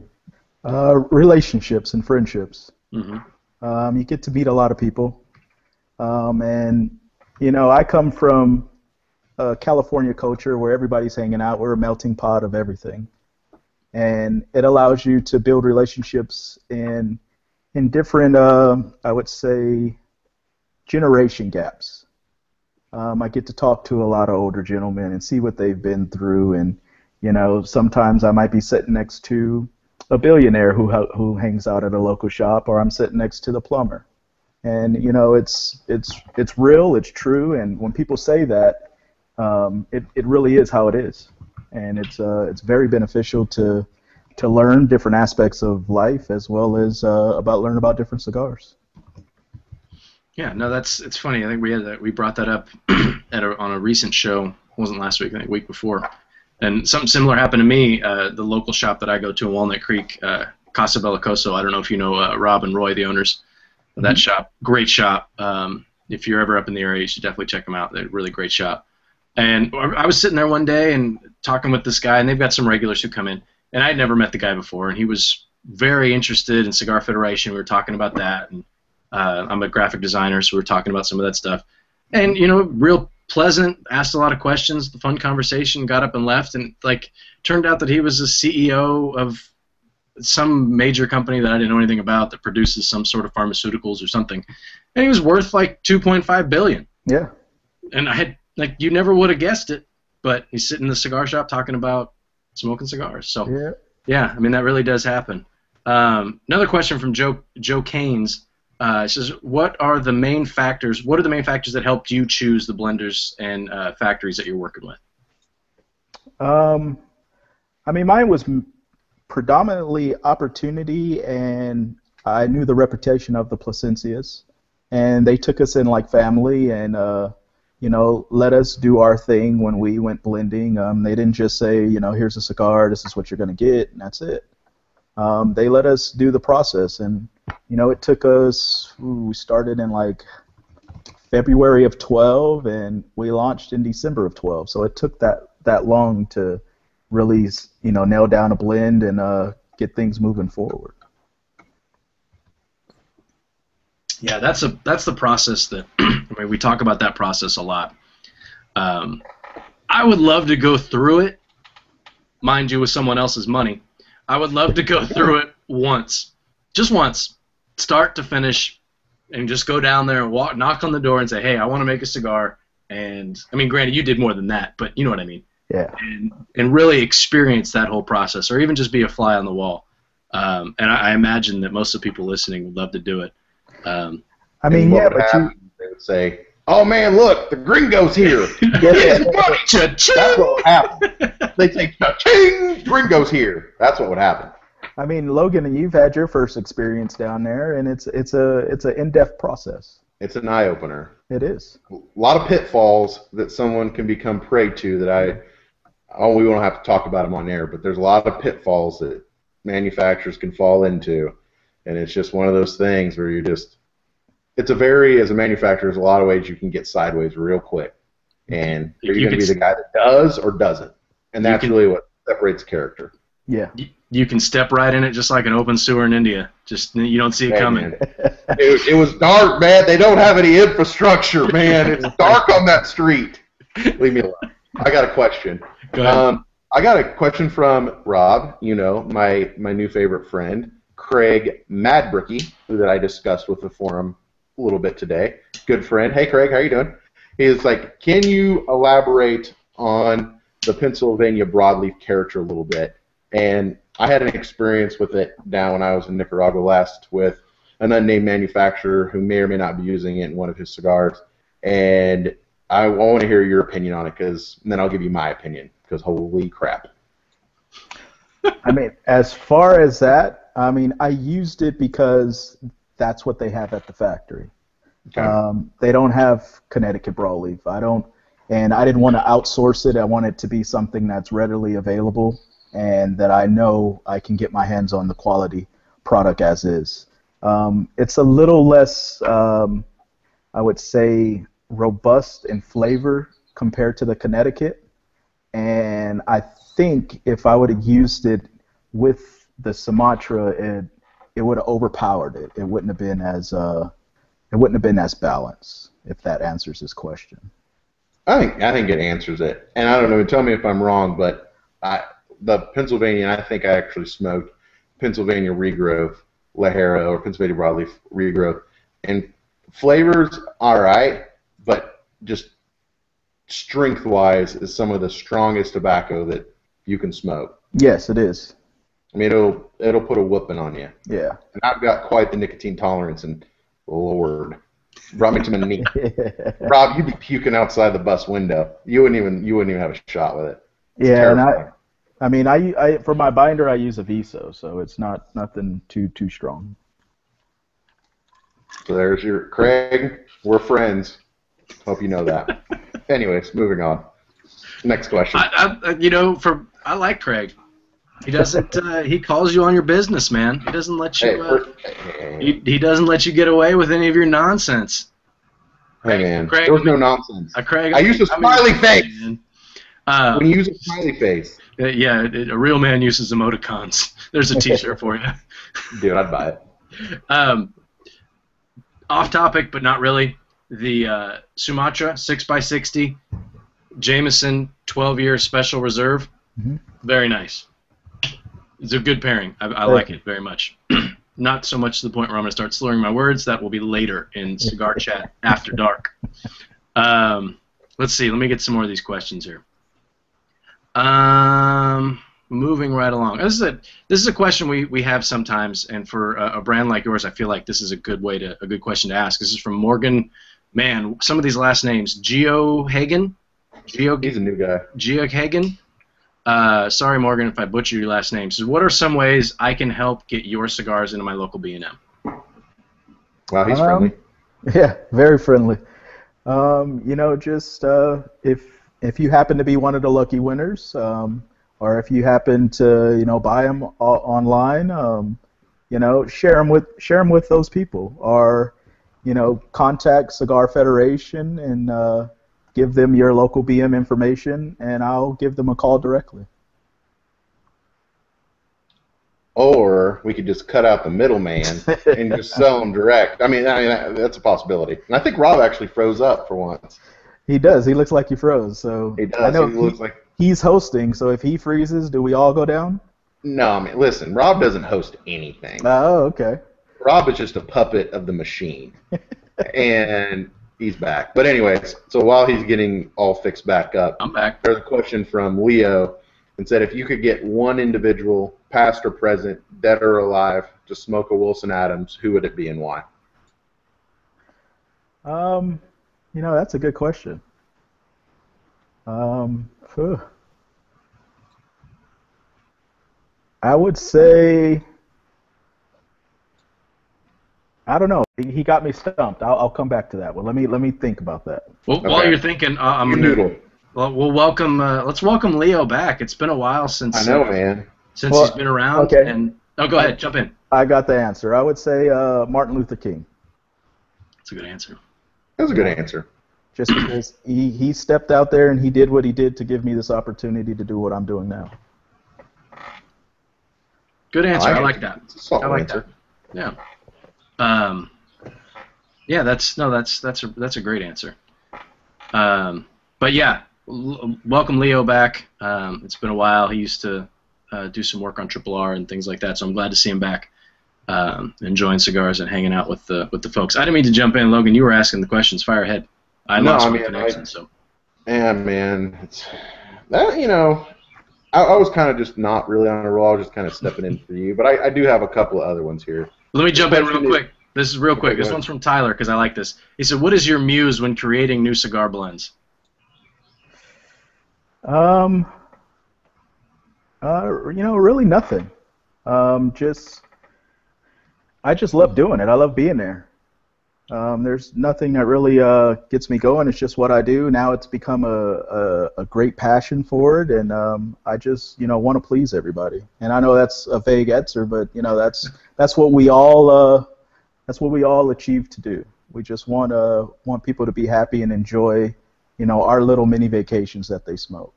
[SPEAKER 3] Uh, relationships and friendships.
[SPEAKER 1] Mm-hmm.
[SPEAKER 3] Um, you get to meet a lot of people. Um, and, you know, I come from a California culture where everybody's hanging out. We're a melting pot of everything. And it allows you to build relationships in in different, uh, I would say, generation gaps. Um, I get to talk to a lot of older gentlemen and see what they've been through. And, you know, sometimes I might be sitting next to a billionaire who who hangs out at a local shop, or I'm sitting next to the plumber. And, you know, it's it's it's real, it's true, and when people say that, um, it, it really is how it is. And it's uh, it's very beneficial to to learn different aspects of life, as well as uh, about learn about different cigars.
[SPEAKER 1] Yeah, no, that's it's funny. I think we had that, we brought that up at a, on a recent show. It wasn't last week, I think, week before. And something similar happened to me. Uh, the local shop that I go to in Walnut Creek, uh, Casa Bellicoso. I don't know if you know uh, Rob and Roy, the owners of that mm-hmm. shop. Great shop. Um, if you're ever up in the area, you should definitely check them out. They're a really great shop. And I was sitting there one day and talking with this guy, and they've got some regulars who come in. And I'd never met the guy before, and he was very interested in Cigar Federation. We were talking about that, and uh, I'm a graphic designer, so we were talking about some of that stuff. And, you know, real pleasant, asked a lot of questions, the fun conversation, got up and left, and, like, turned out that he was a C E O of some major company that I didn't know anything about that produces some sort of pharmaceuticals or something. And he was worth, like, two point five billion dollars.
[SPEAKER 3] Yeah.
[SPEAKER 1] And I had, like, you never would have guessed it, but he's sitting in the cigar shop talking about smoking cigars. So,
[SPEAKER 3] yeah,
[SPEAKER 1] yeah I mean, that really does happen. Um, another question from Joe Joe Canes. Uh, says, what are the main factors, what are the main factors that helped you choose the blenders and uh, factories that you're working with?
[SPEAKER 3] Um, I mean, mine was predominantly opportunity, and I knew the reputation of the Plasencias, and they took us in like family and, uh, you know, let us do our thing when we went blending. Um, they didn't just say, you know, here's a cigar, this is what you're going to get, and that's it. Um, they let us do the process, and you know, it took us, ooh, we started in like February of twelve, and we launched in December of twelve. So it took that, that long to really, you know, nail down a blend and uh, get things moving forward.
[SPEAKER 1] Yeah, that's a that's the process that, I mean, we talk about that process a lot. Um, I would love to go through it, mind you, with someone else's money. I would love to go through it once, just once, start to finish, and just go down there and walk, knock on the door and say, hey, I want to make a cigar. And, I mean, granted, you did more than that, but you know what I mean.
[SPEAKER 3] Yeah.
[SPEAKER 1] And, and really experience that whole process, or even just be a fly on the wall. Um, and I, I imagine that most of the people listening would love to do it. Um,
[SPEAKER 3] I mean, yeah, but
[SPEAKER 2] happen,
[SPEAKER 3] you...
[SPEAKER 2] They would say, oh, man, look, the gringo's here.
[SPEAKER 3] Yeah.
[SPEAKER 2] That's what would happen. They'd say, cha-ching, gringo's here. That's what would happen.
[SPEAKER 3] I mean, Logan, you've had your first experience down there, and it's it's a it's an in-depth process.
[SPEAKER 2] It's an eye-opener.
[SPEAKER 3] It is.
[SPEAKER 2] A lot of pitfalls that someone can become prey to that I, oh, we won't have to talk about them on air, but there's a lot of pitfalls that manufacturers can fall into, and it's just one of those things where you just, it's a very, as a manufacturer, there's a lot of ways you can get sideways real quick, and are you, you going to be the guy that does or doesn't, and that's can, really what separates character.
[SPEAKER 3] Yeah.
[SPEAKER 1] You, you can step right in it just like an open sewer in India. Just you don't see it
[SPEAKER 2] man,
[SPEAKER 1] coming.
[SPEAKER 2] it, it was dark, man. They don't have any infrastructure, man. It's dark on that street. Leave me alone. I got a question.
[SPEAKER 1] Go ahead.
[SPEAKER 2] Um, I got a question from Rob, you know, my, my new favorite friend, Craig Madbricky, who that I discussed with the forum a little bit today. Good friend. Hey, Craig, how you doing? He's like, can you elaborate on the Pennsylvania broadleaf character a little bit? And I had an experience with it down when I was in Nicaragua last with an unnamed manufacturer who may or may not be using it in one of his cigars. And I want to hear your opinion on it, because then I'll give you my opinion, because holy crap.
[SPEAKER 3] I mean, as far as that, I mean, I used it because that's what they have at the factory.
[SPEAKER 2] Okay.
[SPEAKER 3] Um, they don't have Connecticut broadleaf. I don't, and I didn't want to outsource it. I want it to be something that's readily available and that I know I can get my hands on the quality product as is. Um, it's a little less, um, I would say, robust in flavor compared to the Connecticut, and I think if I would have used it with the Sumatra, it it would have overpowered it. It wouldn't have been as uh, it wouldn't have been as balanced. If that answers his question.
[SPEAKER 2] I think I think it answers it, and I don't know. Tell me if I'm wrong, but I, the Pennsylvania, I think I actually smoked Pennsylvania regrowth Lajero or Pennsylvania broadleaf regrowth, and flavors all right, but just strength-wise is some of the strongest tobacco that you can smoke.
[SPEAKER 3] Yes, it is.
[SPEAKER 2] I mean, it'll it'll put a whooping on you.
[SPEAKER 3] Yeah.
[SPEAKER 2] And I've got quite the nicotine tolerance, and Lord, brought me to my knee. Rob, you'd be puking outside the bus window. You wouldn't even you wouldn't even have a shot with it. It's
[SPEAKER 3] yeah, and
[SPEAKER 2] terrifying.
[SPEAKER 3] I, I mean, I, I for my binder I use a Viso, so it's not nothing too too strong.
[SPEAKER 2] So there's your Craig. We're friends. Hope you know that. Anyways, moving on. Next question.
[SPEAKER 1] I, I, you know, for I like Craig. He doesn't. Uh, he calls you on your business, man. He doesn't let you.
[SPEAKER 2] Hey,
[SPEAKER 1] Uh,
[SPEAKER 2] first, hey,
[SPEAKER 1] he, he doesn't let you get away with any of your nonsense.
[SPEAKER 2] hey, man,
[SPEAKER 1] Craig,
[SPEAKER 2] there was
[SPEAKER 1] I mean-
[SPEAKER 2] no nonsense.
[SPEAKER 1] Uh, Craig,
[SPEAKER 2] I used a
[SPEAKER 1] I mean-
[SPEAKER 2] smiley face.
[SPEAKER 1] man. Uh,
[SPEAKER 2] When you use a smiley face,
[SPEAKER 1] uh, yeah, it, a real man uses emoticons. There's a T-shirt for you.
[SPEAKER 2] dude, I'd buy it.
[SPEAKER 1] Um, off topic, but not really. The uh, Sumatra six by sixty, Jameson twelve year Special Reserve.
[SPEAKER 3] Mhm.
[SPEAKER 1] Very nice. It's a good pairing. I, I like it very much. Not so much to the point where I'm going to start slurring my words. That will be later in Cigar Chat After Dark. Um, let's see. Let me get some more of these questions here. Um, moving right along. This is a this is a question we, we have sometimes, and for a, a brand like yours, I feel like this is a good way to a good question to ask. This is from Morgan. Man, some of these last names. Geo Hagen. Geo
[SPEAKER 2] He's a new guy.
[SPEAKER 1] Geo Hagen. Uh, sorry, Morgan, if I butcher your last name. So, what are some ways I can help get your cigars into my local B and M?
[SPEAKER 2] Wow, he's
[SPEAKER 3] Um,
[SPEAKER 2] friendly.
[SPEAKER 3] Yeah, very friendly. Um, you know, just uh, if if you happen to be one of the lucky winners, um, or if you happen to you know buy them online, um, you know, share them with share them with those people, or you know, contact Cigar Federation and uh, give them your local B M information, and I'll give them a call directly.
[SPEAKER 2] Or we could just cut out the middleman and just sell them direct. I mean, I mean that, that's a possibility. And I think Rob actually froze up for once.
[SPEAKER 3] He does. He looks like he froze. So
[SPEAKER 2] He does.
[SPEAKER 3] I know
[SPEAKER 2] He looks like.
[SPEAKER 3] he's hosting. So if he freezes, do we all go down?
[SPEAKER 2] No, I mean, listen. Rob doesn't host anything.
[SPEAKER 3] Oh, okay.
[SPEAKER 2] Rob is just a puppet of the machine, and he's back. But anyways, so while he's getting all fixed back up,
[SPEAKER 1] I'm back.
[SPEAKER 2] there's a question from Leo, and said if you could get one individual, past or present, dead or alive, to smoke a Wilson Adams, who would it be and why?
[SPEAKER 3] Um, you know, that's a good question. Um, phew. I would say, I don't know. He he got me stumped. I'll, I'll come back to that. Well, let me let me think about that.
[SPEAKER 1] Well, while
[SPEAKER 2] Okay.
[SPEAKER 1] you're thinking, uh, I'm
[SPEAKER 2] You
[SPEAKER 1] gonna.
[SPEAKER 2] noodle.
[SPEAKER 1] Well, we'll welcome. Uh, let's welcome Leo back. It's been a while since.
[SPEAKER 2] I know,
[SPEAKER 1] uh,
[SPEAKER 2] man.
[SPEAKER 1] Since
[SPEAKER 3] Well,
[SPEAKER 1] he's been around.
[SPEAKER 3] okay.
[SPEAKER 1] And oh, go ahead, jump in.
[SPEAKER 3] I got the answer. I would say uh, Martin Luther King,
[SPEAKER 1] That's a good answer.
[SPEAKER 2] That was a good answer.
[SPEAKER 3] just because he, he stepped out there and he did what he did to give me this opportunity to do what I'm doing now.
[SPEAKER 1] Good answer. I
[SPEAKER 2] it.
[SPEAKER 1] like that.
[SPEAKER 2] It's a solid
[SPEAKER 1] I like
[SPEAKER 2] answer.
[SPEAKER 1] that. Yeah. Um. Yeah, that's no, that's that's a that's a great answer. Um. But yeah, L- welcome Leo back. Um, it's been a while. He used to uh, do some work on Triple R and things like that, so I'm glad to see him back, um, enjoying cigars and hanging out with the with the folks. I didn't mean to jump in, Logan. You were asking the questions. Fire ahead. I
[SPEAKER 2] No,
[SPEAKER 1] lost
[SPEAKER 2] I
[SPEAKER 1] my
[SPEAKER 2] mean,
[SPEAKER 1] connection,
[SPEAKER 2] I-
[SPEAKER 1] so.
[SPEAKER 2] Yeah, man, it's that. You know, I, I was kind of just not really on a roll. I was just kind of stepping in for you, but I, I do have a couple of other ones here.
[SPEAKER 1] Let me jump in real
[SPEAKER 2] Question is-
[SPEAKER 1] quick. This is real quick.
[SPEAKER 2] Okay,
[SPEAKER 1] This
[SPEAKER 2] go ahead.
[SPEAKER 1] one's from Tyler because I like this. He said, "What is your muse when creating new cigar blends?"
[SPEAKER 3] Um, uh, you know, really nothing. Um, just, I just love doing it. I love being there. Um, there's nothing that really uh, gets me going. It's just what I do. Now it's become a, a, a great passion for it, and um, I just, you know, want to please everybody. And I know that's a vague answer, but you know, that's that's what we all uh, that's what we all achieve to do. We just want uh, want people to be happy and enjoy, you know, our little mini vacations that they smoke.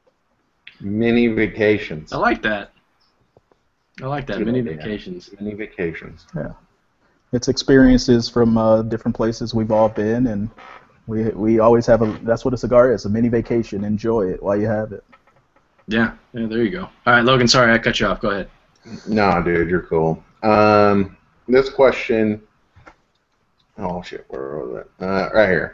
[SPEAKER 2] Mini vacations.
[SPEAKER 1] I like that. I like that.
[SPEAKER 2] Good
[SPEAKER 1] Mini
[SPEAKER 2] idea.
[SPEAKER 1] vacations.
[SPEAKER 2] Mini vacations.
[SPEAKER 3] Yeah. It's experiences from uh, different places we've all been, and we we always have a. That's what a cigar is—a mini vacation. Enjoy it while you have it.
[SPEAKER 1] Yeah. Yeah. There you go. All right, Logan. Sorry, I cut you off. Go ahead.
[SPEAKER 2] No, dude, you're cool. Um, this question. Oh shit, where was it? Uh, right here.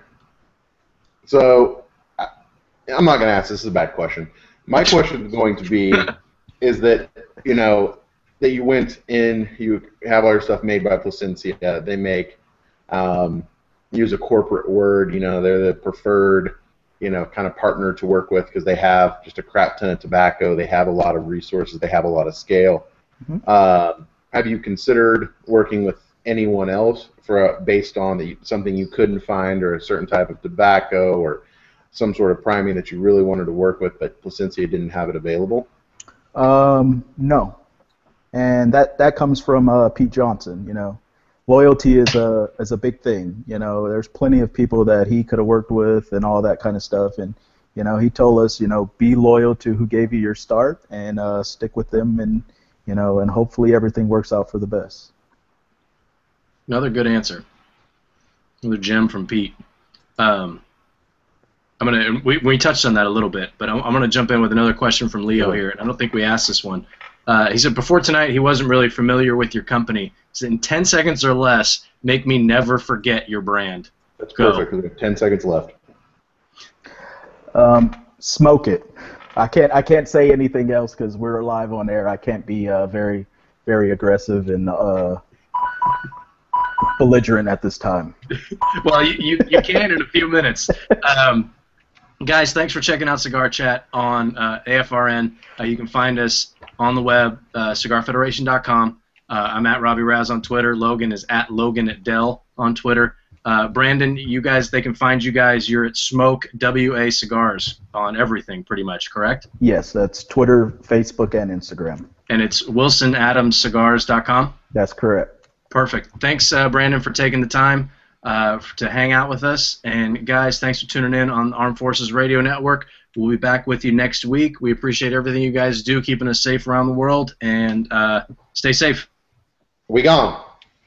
[SPEAKER 2] So, I, I'm not gonna ask. This is a bad question. My question is going to be, is that you know that you went in, you have all your stuff made by Placencia. They make, um, use a corporate word. You know, they're the preferred, you know, kind of partner to work with because they have just a crap ton of tobacco. They have a lot of resources. They have a lot of scale.
[SPEAKER 3] Mhm.
[SPEAKER 2] Uh, have you considered working with anyone else for a, based on the, something you couldn't find, or a certain type of tobacco, or some sort of priming that you really wanted to work with, but Placencia didn't have it available?
[SPEAKER 3] Um, no, and that that comes from uh, Pete Johnson. You know, loyalty is a is a big thing. You know, there's plenty of people that he could have worked with and all that kind of stuff. And you know, he told us, you know, be loyal to who gave you your start and uh, stick with them, and you know, and hopefully everything works out for the best.
[SPEAKER 1] Another good answer. Another gem from Pete. Um, I'm gonna. We, we touched on that a little bit, but I'm, I'm gonna jump in with another question from Leo here, and I don't think we asked this one. Uh, he said before tonight he wasn't really familiar with your company. He said in ten seconds or less, make me never forget your brand.
[SPEAKER 2] That's
[SPEAKER 1] Go.
[SPEAKER 2] perfect. 'Cause we have ten seconds left.
[SPEAKER 3] Um, smoke it. I can't I can't say anything else because we're live on air. I can't be uh, very very aggressive and uh, belligerent at this time.
[SPEAKER 1] Well, you, you, you can in a few minutes. Um, guys, thanks for checking out Cigar Chat on uh, A F R N. Uh, you can find us on the web, uh, cigar federation dot com. Uh, I'm at Robbie Raz on Twitter. Logan is at Logan at Dell on Twitter. Uh, Brandon, you guys, they can find you guys. You're at Smoke W A Cigars on everything, pretty much, correct?
[SPEAKER 3] Yes, that's Twitter, Facebook, and Instagram.
[SPEAKER 1] And it's wilson adams cigars dot com.
[SPEAKER 3] That's correct.
[SPEAKER 1] Perfect. Thanks, uh, Brandon, for taking the time uh, to hang out with us. And, guys, thanks for tuning in on Armed Forces Radio Network. We'll be back with you next week. We appreciate everything you guys do, keeping us safe around the world. And uh, stay safe.
[SPEAKER 2] We gone.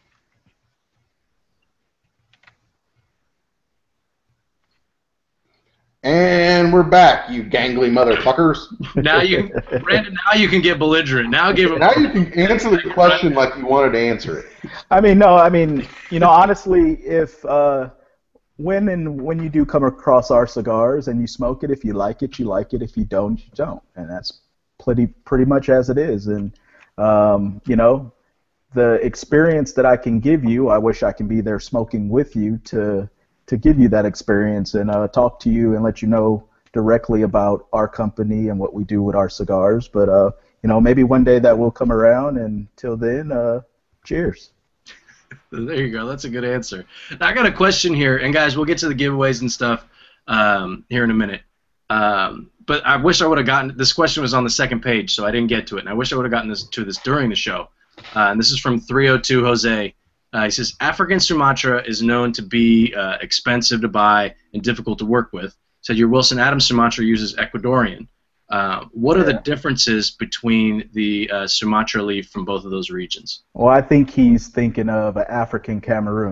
[SPEAKER 2] And we're back, you gangly motherfuckers.
[SPEAKER 1] Now you, Brandon, now you can get belligerent. Now give him.
[SPEAKER 2] Now you can answer the question like you wanted to answer it.
[SPEAKER 3] I mean, no, I mean, you know, honestly, if uh, when and when you do come across our cigars and you smoke it, if you like it, you like it. If you don't, you don't, and that's pretty pretty much as it is. And um, you know, the experience that I can give you, I wish I can be there smoking with you to to give you that experience and uh, talk to you and let you know directly about our company and what we do with our cigars. But uh, you know, maybe one day that will come around. And till then, uh, cheers.
[SPEAKER 1] There you go. That's a good answer. Now, I got a question here, and guys, we'll get to the giveaways and stuff um, here in a minute. Um, but I wish I would have gotten this question was on the second page, so I didn't get to it, and I wish I would have gotten this to this during the show. Uh, and this is from three oh two Jose. Uh, he says African Sumatra is known to be uh, expensive to buy and difficult to work with. Said your Wilson Adams Sumatra uses Ecuadorian. Uh, what are the
[SPEAKER 3] Yeah.
[SPEAKER 1] differences between the uh, Sumatra leaf from both of those regions?
[SPEAKER 3] Well, I think he's thinking of an African Cameroon.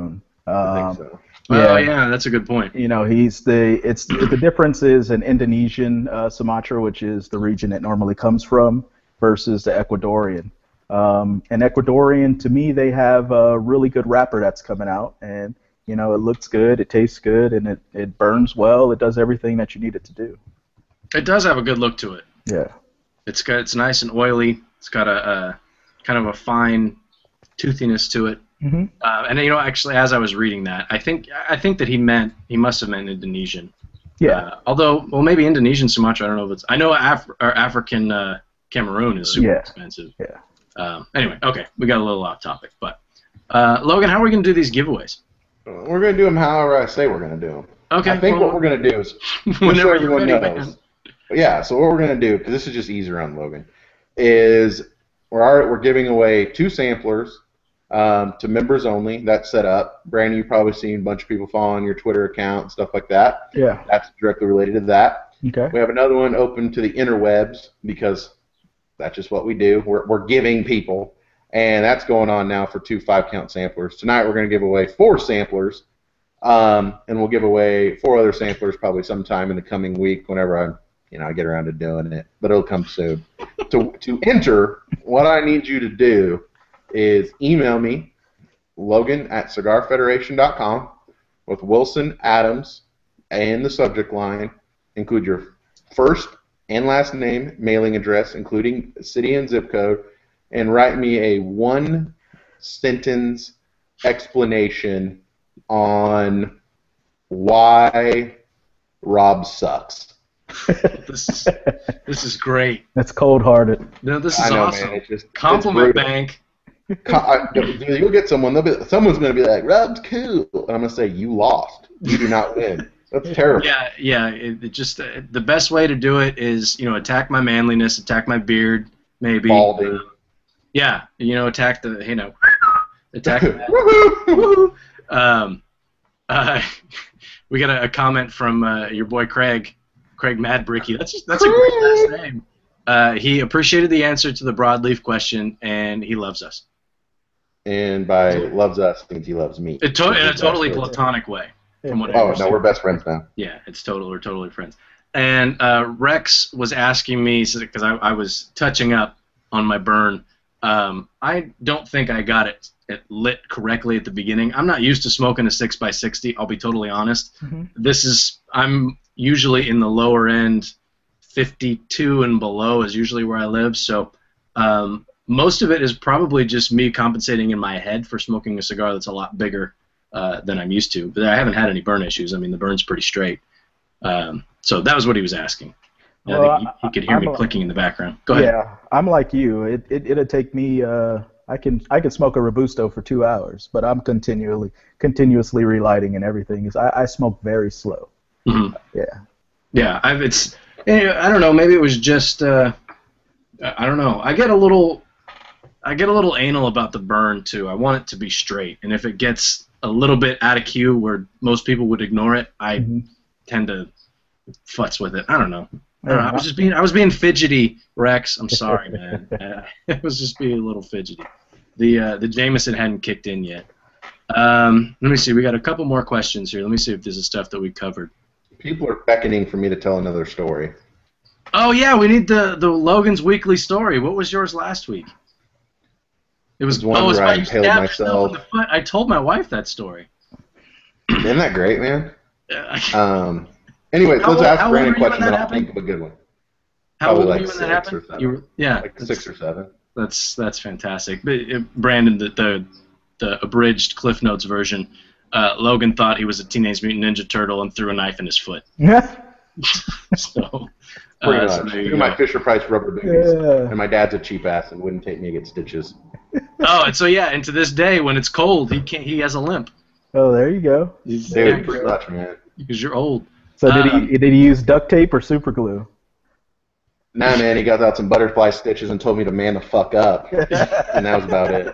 [SPEAKER 2] I
[SPEAKER 3] Um,
[SPEAKER 2] think so.
[SPEAKER 1] Oh yeah, that's a good point.
[SPEAKER 3] You know, he's the it's the difference is an Indonesian uh, Sumatra, which is the region it normally comes from, versus the Ecuadorian. Um, and Ecuadorian, to me, they have a really good wrapper that's coming out, and you know, it looks good, it tastes good, and it, it burns well. It does everything that you need it to do.
[SPEAKER 1] It does have a good look to it.
[SPEAKER 3] Yeah.
[SPEAKER 1] It's got it's nice and oily. It's got a, a kind of a fine toothiness to it.
[SPEAKER 3] Mm-hmm.
[SPEAKER 1] Uh, and you know, actually, as I was reading that, I think I think that he meant he must have meant Indonesian.
[SPEAKER 3] Yeah.
[SPEAKER 1] Uh, although, well, maybe Indonesian Sumatra. I don't know if it's. I know Af- or African uh, Cameroon is super
[SPEAKER 3] Yeah.
[SPEAKER 1] expensive.
[SPEAKER 3] Yeah.
[SPEAKER 1] Um, anyway, okay, we got a little off topic, but uh, Logan, how are we gonna do these giveaways?
[SPEAKER 2] We're going to do them however I say we're going to do them.
[SPEAKER 1] Okay.
[SPEAKER 2] I think
[SPEAKER 1] well,
[SPEAKER 2] what we're going to do is, just so
[SPEAKER 1] whenever you're
[SPEAKER 2] everyone
[SPEAKER 1] ready,
[SPEAKER 2] knows,
[SPEAKER 1] man.
[SPEAKER 2] yeah, so what we're going to do, because this is just easier on Logan, is we're already, we're giving away two samplers um, to members only. That's set up. Brandon, you've probably seen a bunch of people following your Twitter account and stuff like that.
[SPEAKER 3] Yeah.
[SPEAKER 2] That's directly related to that.
[SPEAKER 3] Okay.
[SPEAKER 2] We have another one open to the interwebs because that's just what we do. We're, we're giving people, and that's going on now for two five-count samplers. Tonight we're going to give away four samplers, um, and we'll give away four other samplers probably sometime in the coming week whenever I, you know, I get around to doing it. But it'll come soon. to to enter, what I need you to do is email me, Logan at cigar federation dot com, with Wilson Adams and the subject line. Include your first and last name, mailing address, including city and zip code, and write me a one-sentence explanation on why Rob sucks.
[SPEAKER 1] This is this is great.
[SPEAKER 3] That's cold-hearted.
[SPEAKER 1] No, this is
[SPEAKER 2] I know,
[SPEAKER 1] awesome.
[SPEAKER 2] man. It's just
[SPEAKER 1] Compliment
[SPEAKER 2] it's brutal.
[SPEAKER 1] bank.
[SPEAKER 2] Co- I- You'll get someone. They'll be, someone's going to be like, "Rob's cool," and I'm going to say, "You lost. You do not win." That's terrible.
[SPEAKER 1] Yeah, yeah. It, it just uh, the best way to do it is, you know, attack my manliness, attack my beard, maybe.
[SPEAKER 2] Balding.
[SPEAKER 1] Uh, yeah, you know, attack the, you know, attack that.
[SPEAKER 2] Woohoo!
[SPEAKER 1] Um, uh, we got a, a comment from uh, your boy Craig, Craig Madbricky. That's that's a great last name. Uh, he appreciated the answer to the broadleaf question, and he loves us.
[SPEAKER 2] And by loves us means he loves me.
[SPEAKER 1] It to- in a
[SPEAKER 2] That's
[SPEAKER 1] totally
[SPEAKER 2] good.
[SPEAKER 1] platonic way. From what I
[SPEAKER 2] Oh
[SPEAKER 1] understand.
[SPEAKER 2] no, we're best friends now.
[SPEAKER 1] Yeah, it's total. We're totally friends. And uh, Rex was asking me because I, I was touching up on my burn. Um, I don't think I got it, it lit correctly at the beginning. I'm not used to smoking a six by sixty. I'll be totally honest.
[SPEAKER 3] Mm-hmm.
[SPEAKER 1] This is I'm usually in the lower end, fifty-two and below is usually where I live. So um, most of it is probably just me compensating in my head for smoking a cigar that's a lot bigger uh, than I'm used to. But I haven't had any burn issues. I mean, the burn's pretty straight. Um, so that was what he was asking. And
[SPEAKER 3] Well,
[SPEAKER 1] I think he, he could hear
[SPEAKER 3] I'm
[SPEAKER 1] me
[SPEAKER 3] a-
[SPEAKER 1] clicking in the background. Go ahead.
[SPEAKER 3] Yeah, I'm like you. It it it'll take me. Uh, I can I can smoke a Robusto for two hours, but I'm continually continuously relighting and everything. Is I, I smoke very slow.
[SPEAKER 1] Mhm.
[SPEAKER 3] Yeah.
[SPEAKER 1] Yeah, I've, it's. eh, I don't know. Maybe it was just. Uh, I don't know. I get a little. I get a little anal about the burn too. I want it to be straight, and if it gets a little bit out of cue where most people would ignore it, I
[SPEAKER 3] Mhm.
[SPEAKER 1] tend to futz with it. I don't know. I, don't know. I was just being. I was being fidgety, Rex. I'm sorry, man. Uh, I was just being a little fidgety. The uh, the Jameson hadn't kicked in yet. Um, let me see. We got a couple more questions here. Let me see if this is stuff that we covered.
[SPEAKER 2] People are beckoning for me to tell another story.
[SPEAKER 1] Oh yeah, we need the the Logan's weekly story. What was yours last week? It was
[SPEAKER 2] It was one
[SPEAKER 1] oh, it was
[SPEAKER 2] where
[SPEAKER 1] why
[SPEAKER 2] I
[SPEAKER 1] you
[SPEAKER 2] impaled
[SPEAKER 1] stabbed yourself in
[SPEAKER 2] myself.
[SPEAKER 1] the foot. I told my wife that story.
[SPEAKER 2] Isn't that great, man?
[SPEAKER 1] Uh,
[SPEAKER 2] Um. Anyways,
[SPEAKER 1] How
[SPEAKER 2] let's
[SPEAKER 1] old-
[SPEAKER 2] ask
[SPEAKER 1] how old
[SPEAKER 2] Brandon a
[SPEAKER 1] were you when
[SPEAKER 2] question,
[SPEAKER 1] that
[SPEAKER 2] but I'll
[SPEAKER 1] happened?
[SPEAKER 2] think of a good one.
[SPEAKER 1] How old
[SPEAKER 2] probably
[SPEAKER 1] were
[SPEAKER 2] like
[SPEAKER 1] you when that
[SPEAKER 2] six
[SPEAKER 1] happened?
[SPEAKER 2] or seven.
[SPEAKER 1] You were, yeah,
[SPEAKER 2] Like
[SPEAKER 1] that's,
[SPEAKER 2] six or seven.
[SPEAKER 1] that's that's fantastic. But uh, Brandon, the, the the abridged Cliff Notes version, uh, Logan thought he was a Teenage Mutant Ninja Turtle and threw a knife in his foot. So,
[SPEAKER 2] Pretty
[SPEAKER 1] uh, so
[SPEAKER 2] much.
[SPEAKER 1] there you
[SPEAKER 2] Look at my
[SPEAKER 1] go.
[SPEAKER 2] Fisher Price rubber booties.
[SPEAKER 3] Yeah.
[SPEAKER 2] And my dad's a cheap ass and wouldn't take me to get stitches.
[SPEAKER 1] Oh, and so yeah, and to this day, when it's cold, he can't. He has a limp.
[SPEAKER 3] Oh, there you go.
[SPEAKER 1] He's,
[SPEAKER 2] Dude, pretty much, man.
[SPEAKER 1] because you're old.
[SPEAKER 3] So did
[SPEAKER 1] Um,
[SPEAKER 3] he did he use duct tape or super glue?
[SPEAKER 2] Nah, man, he got out some butterfly stitches and told me to man the fuck up. And that was about it.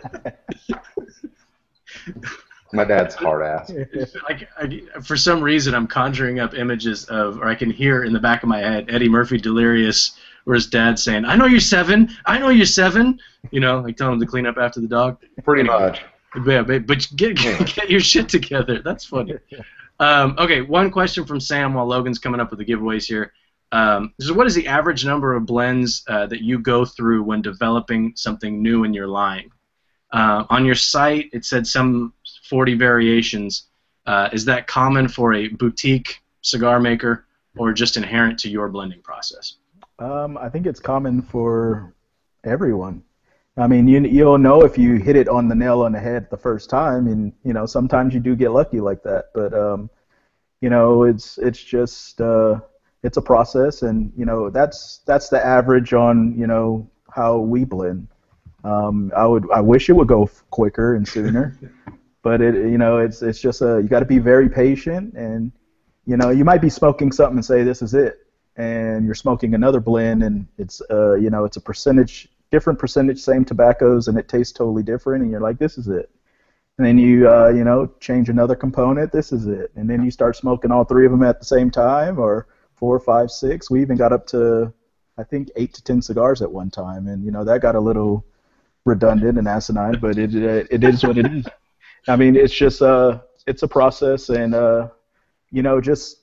[SPEAKER 2] My dad's hard ass.
[SPEAKER 1] Like, I, for some reason, I'm conjuring up images of, or I can hear in the back of my head, Eddie Murphy delirious, where his dad's saying, "I know you're seven. I know you're seven." You know, like telling him to clean up after the dog.
[SPEAKER 2] Pretty much.
[SPEAKER 1] Yeah, but, but get, get get your shit together. That's funny. Um, okay, one question from Sam while Logan's coming up with the giveaways here. Um, so what is the average number of blends uh, that you go through when developing something new in your line? Uh, on your site, it said some forty variations. Uh, is that common for a boutique cigar maker or just inherent to your blending process?
[SPEAKER 3] Um, I think it's common for everyone. I mean, you, you'll know if you hit it on the nail on the head the first time, and, you know, sometimes you do get lucky like that. But, um, you know, it's it's just, uh, it's a process, and, you know, that's that's the average on, you know, how we blend. Um, I would I wish it would go quicker and sooner, but it you know it's it's just a you got to be very patient, and you know you might be smoking something and say this is it, and you're smoking another blend and it's uh you know it's a percentage different percentage same tobaccos and it tastes totally different and you're like this is it, and then you uh you know change another component, this is it, and then you start smoking all three of them at the same time, or four, five, six. We even got up to I think eight to ten cigars at one time, and you know that got a little redundant and asinine, but it it, it is what it is. I mean, it's just uh, it's a process, and uh, you know, just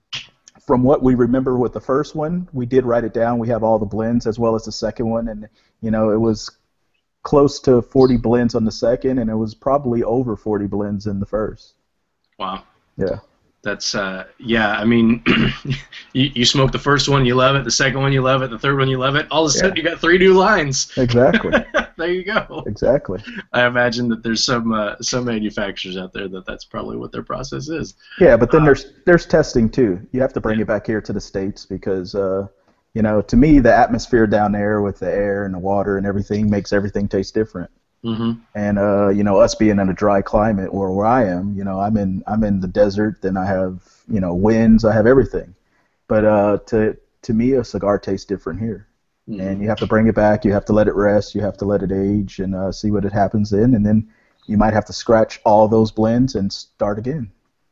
[SPEAKER 3] from what we remember with the first one, we did write it down. We have all the blends as well as the second one, and you know, it was close to forty blends on the second, and it was probably over forty blends in the first.
[SPEAKER 1] Wow.
[SPEAKER 3] Yeah.
[SPEAKER 1] That's uh, yeah. I mean, you, you smoke the first one, you love it. The second one, you love it. The third one, you love it. All of a sudden, yeah. You got three new lines.
[SPEAKER 3] Exactly.
[SPEAKER 1] There you go.
[SPEAKER 3] Exactly.
[SPEAKER 1] I imagine that there's some uh, some manufacturers out there that that's probably what their process is.
[SPEAKER 3] Yeah, but then uh, there's there's testing too. You have to bring yeah. it back here to the States because uh, you know, to me, the atmosphere down there with the air and the water and everything makes everything taste different.
[SPEAKER 1] Mm-hmm.
[SPEAKER 3] And uh, you know, us being in a dry climate, or where I am, you know, I'm in I'm in the desert. Then I have you know winds. I have everything. But uh, to to me, a cigar tastes different here. Mm-hmm. And you have to bring it back. You have to let it rest. You have to let it age and uh, see what it happens in. And then you might have to scratch all those blends and start again.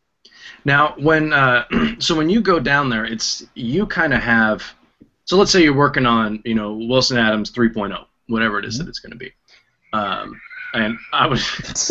[SPEAKER 1] Now, when uh, so when you go down there, it's you kind of have. So let's say you're working on you know Wilson Adams three point oh, whatever it is mm-hmm. that it's going to be. Um, and I was,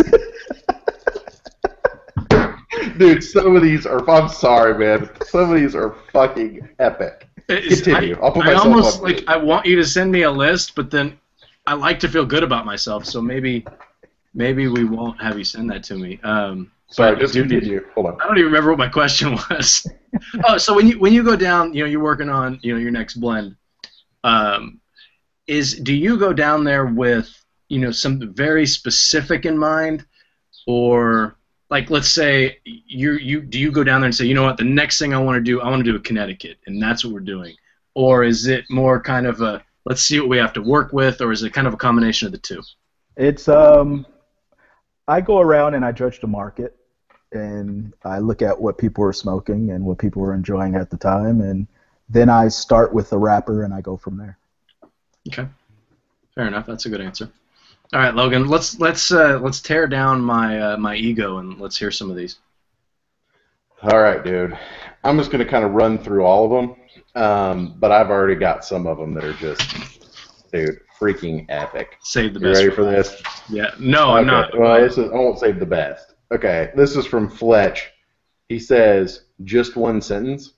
[SPEAKER 2] dude. Some of these are. I'm sorry, man. Some of these are fucking epic. Continue.
[SPEAKER 1] I,
[SPEAKER 2] I'll put
[SPEAKER 1] I
[SPEAKER 2] myself
[SPEAKER 1] almost
[SPEAKER 2] up
[SPEAKER 1] like
[SPEAKER 2] it.
[SPEAKER 1] I want you to send me a list, but then I like to feel good about myself, so maybe maybe we won't have you send that to me. Um,
[SPEAKER 2] sorry, just continue. Hold on.
[SPEAKER 1] I don't even remember what my question was. Oh, so when you when you go down, you know, you're working on you know your next blend. Um, is do you go down there with you know, something very specific in mind, or like let's say you you do you go down there and say, you know what, the next thing I want to do, I want to do a Connecticut, and that's what we're doing, or is it more kind of a let's see what we have to work with, or is it kind of a combination of the two?
[SPEAKER 3] It's um, I go around and I judge the market, and I look at what people are smoking and what people are enjoying at the time, and then I start with the wrapper and I go from there.
[SPEAKER 1] Okay, fair enough. That's a good answer. All right, Logan. Let's let's uh, let's tear down my uh, my ego and let's hear some of these.
[SPEAKER 2] All right, dude. I'm just gonna kind of run through all of them, um, but I've already got some of them that are just, dude, freaking epic.
[SPEAKER 1] Save the
[SPEAKER 2] you
[SPEAKER 1] best.
[SPEAKER 2] You ready for this?
[SPEAKER 1] Yeah. No,
[SPEAKER 2] okay.
[SPEAKER 1] I'm not.
[SPEAKER 2] Well, this is, I won't save the best. Okay, this is from Fletch. He says, "Just one sentence."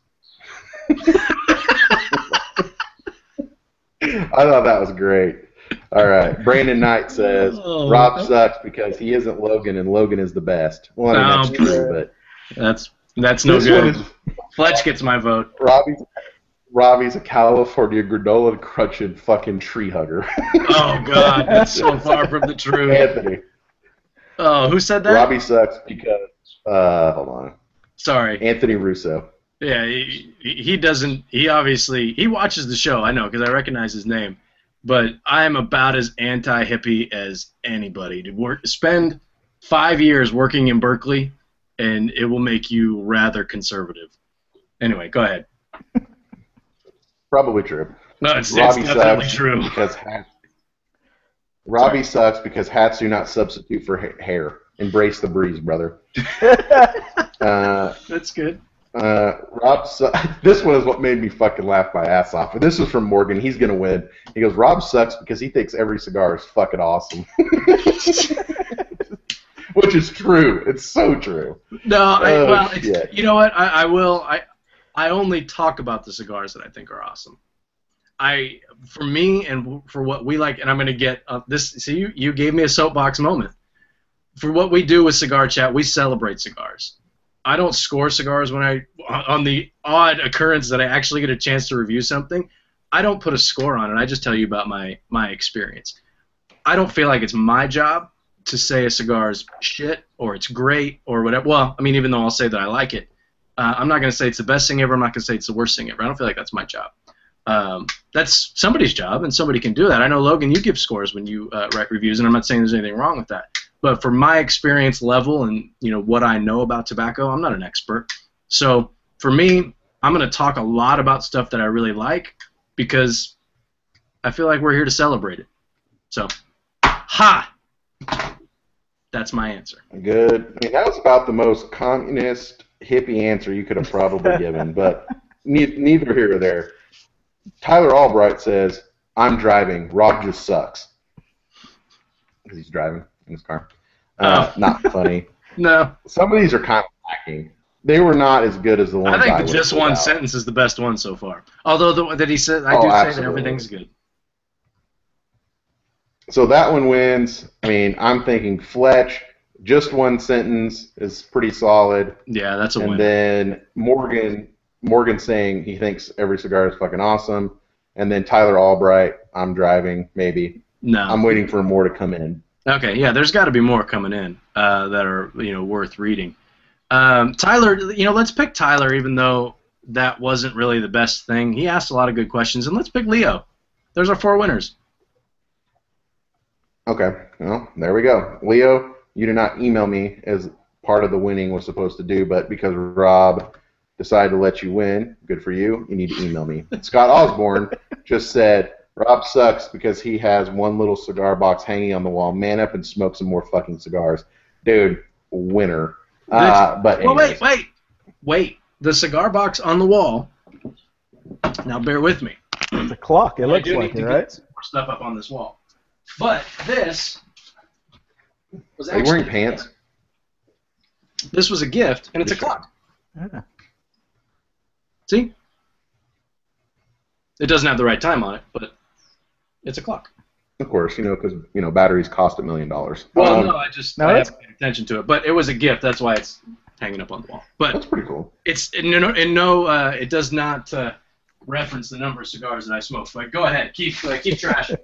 [SPEAKER 2] I thought that was great. All right. Brandon Knight says, oh, Rob sucks because he isn't Logan and Logan is the best. Well, I mean, that's um, true, but
[SPEAKER 1] that's that's no good. Is, Fletch gets my vote.
[SPEAKER 2] Robbie's, Robbie's a California granola crunching fucking tree hugger.
[SPEAKER 1] Oh, God. That's so far from the truth.
[SPEAKER 2] Anthony.
[SPEAKER 1] Oh, who said that?
[SPEAKER 2] Robbie sucks because, uh, hold on.
[SPEAKER 1] Sorry.
[SPEAKER 2] Anthony Russo.
[SPEAKER 1] Yeah, he, he doesn't, he obviously, he watches the show, I know, because I recognize his name. But I am about as anti-hippie as anybody. To work, spend five years working in Berkeley, and it will make you rather conservative. Anyway, go ahead.
[SPEAKER 2] Probably true.
[SPEAKER 1] No, it's, it's definitely true.
[SPEAKER 2] Because hats, Robbie Sorry. sucks because hats do not substitute for ha hair. Embrace the breeze, brother. uh,
[SPEAKER 1] That's good.
[SPEAKER 2] Uh, Rob, su this one is what made me fucking laugh my ass off. And this is from Morgan. He's gonna win. He goes, Rob sucks because he thinks every cigar is fucking awesome. which is true. It's so true.
[SPEAKER 1] No, I,
[SPEAKER 2] Oh,
[SPEAKER 1] well, it's,
[SPEAKER 2] shit.
[SPEAKER 1] you know what? I, I will. I I only talk about the cigars that I think are awesome. I, for me, and for what we like, and I'm going to get uh, this. See, you you gave me a soapbox moment. For what we do with Cigar Chat, we celebrate cigars. I don't score cigars when I, on the odd occurrence that I actually get a chance to review something, I don't put a score on it. I just tell you about my, my experience. I don't feel like it's my job to say a cigar is shit or it's great or whatever. Well, I mean, even though I'll say that I like it, uh, I'm not going to say it's the best thing ever. I'm not going to say it's the worst thing ever. I don't feel like that's my job. Um, that's somebody's job, and somebody can do that. I know, Logan, you give scores when you uh, write reviews, and I'm not saying there's anything wrong with that. But for my experience level and you know what I know about tobacco, I'm not an expert. So for me, I'm going to talk a lot about stuff that I really like because I feel like we're here to celebrate it. So, ha! That's my answer.
[SPEAKER 2] Good. I mean, that was about the most communist, hippie answer you could have probably given, but ne- neither here or there. Tyler Albright says, I'm driving. Rob just sucks. Because he's driving in his car. Uh,
[SPEAKER 1] Oh.
[SPEAKER 2] Not funny.
[SPEAKER 1] No.
[SPEAKER 2] Some of these are kind of lacking. They were not as good as the ones
[SPEAKER 1] I think
[SPEAKER 2] I
[SPEAKER 1] the
[SPEAKER 2] would've
[SPEAKER 1] just
[SPEAKER 2] pulled
[SPEAKER 1] one
[SPEAKER 2] out.
[SPEAKER 1] sentence is the best one so far. Although the one that he said, I
[SPEAKER 2] Oh,
[SPEAKER 1] do say that
[SPEAKER 2] absolutely.
[SPEAKER 1] everything's good.
[SPEAKER 2] So that one wins. I mean, I'm thinking Fletch, just one sentence is pretty solid.
[SPEAKER 1] Yeah, that's a
[SPEAKER 2] And
[SPEAKER 1] win.
[SPEAKER 2] then Morgan, Morgan saying he thinks every cigar is fucking awesome. And then Tyler Albright, I'm driving, maybe.
[SPEAKER 1] No.
[SPEAKER 2] I'm waiting for more to come in.
[SPEAKER 1] Okay, yeah, there's got to be more coming in uh, that are you know worth reading. Um, Tyler, you know, let's pick Tyler, even though that wasn't really the best thing. He asked a lot of good questions, and let's pick Leo. There's our four winners.
[SPEAKER 2] Okay, well, there we go. Leo, you did not email me as part of the winning was supposed to do, but because Rob decided to let you win, good for you, you need to email me. Scott Osborne just said, Rob sucks because he has one little cigar box hanging on the wall. Man up and smoke some more fucking cigars. Dude, winner. Uh, but
[SPEAKER 1] Well,
[SPEAKER 2] anyways.
[SPEAKER 1] wait, wait, wait. The cigar box on the wall. Now, bear with me.
[SPEAKER 4] It's a clock. It
[SPEAKER 1] I
[SPEAKER 4] looks
[SPEAKER 1] do
[SPEAKER 4] like
[SPEAKER 1] need
[SPEAKER 4] it,
[SPEAKER 1] to
[SPEAKER 4] right?
[SPEAKER 1] get some more stuff up on this wall. But this was
[SPEAKER 2] Are you
[SPEAKER 1] actually
[SPEAKER 2] wearing pants?
[SPEAKER 1] This was a gift, and it's a
[SPEAKER 2] Sure.
[SPEAKER 1] clock.
[SPEAKER 4] Yeah.
[SPEAKER 1] See? It doesn't have the right time on it, but it's a clock.
[SPEAKER 2] Of course, you know, because, you know, batteries cost a million dollars.
[SPEAKER 1] Well,
[SPEAKER 2] Um,
[SPEAKER 1] no, I just
[SPEAKER 4] no,
[SPEAKER 1] I
[SPEAKER 4] that's-
[SPEAKER 1] haven't paid attention to it, but it was a gift. That's why it's hanging up on the wall. But
[SPEAKER 2] That's pretty cool.
[SPEAKER 1] it's in no, in no uh, it does not uh, reference the number of cigars that I smoke. But go ahead, keep uh, keep trashing.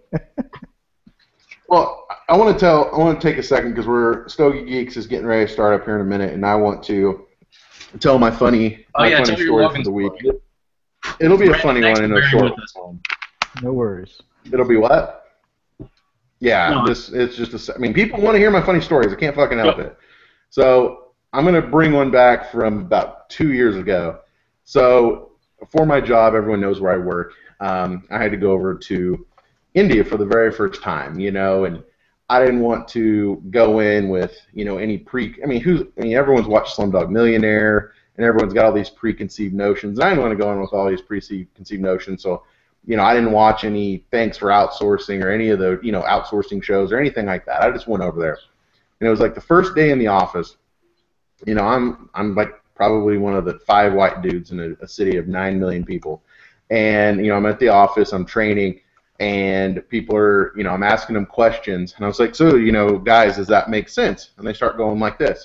[SPEAKER 2] Well, I want to tell, I want to take a second because we're Stogie Geeks is getting ready to start up here in a minute, and I want to tell my funny,
[SPEAKER 1] Oh,
[SPEAKER 2] my
[SPEAKER 1] yeah,
[SPEAKER 2] funny
[SPEAKER 1] tell your
[SPEAKER 2] story for
[SPEAKER 1] Logan
[SPEAKER 2] the week.
[SPEAKER 1] story.
[SPEAKER 2] It'll be a
[SPEAKER 1] Brandon,
[SPEAKER 2] funny
[SPEAKER 1] thanks
[SPEAKER 2] one
[SPEAKER 1] for
[SPEAKER 2] in a
[SPEAKER 1] bearing
[SPEAKER 2] short
[SPEAKER 1] with us.
[SPEAKER 2] one.
[SPEAKER 4] No worries.
[SPEAKER 2] It'll be what? Yeah,
[SPEAKER 1] No,
[SPEAKER 2] this it's just a. se- I mean, people want to hear my funny stories. I can't fucking help
[SPEAKER 1] Go.
[SPEAKER 2] it. So I'm gonna bring one back from about two years ago. So for my job, everyone knows where I work. Um, I had to go over to India for the very first time, you know, and I didn't want to go in with you know any pre. I mean, who's? I mean, everyone's watched Slumdog Millionaire, and everyone's got all these preconceived notions. And I didn't want to go in with all these preconceived notions, so. You know, I didn't watch any Thanks for Outsourcing or any of the, you know, outsourcing shows or anything like that. I just went over there. And it was like the first day in the office. You know, I'm I'm like probably one of the five white dudes in a, a city of nine million people. And, you know, I'm at the office, I'm training, and people are, you know, I'm asking them questions. And I was like, so, you know, guys, does that make sense? And they start going like this.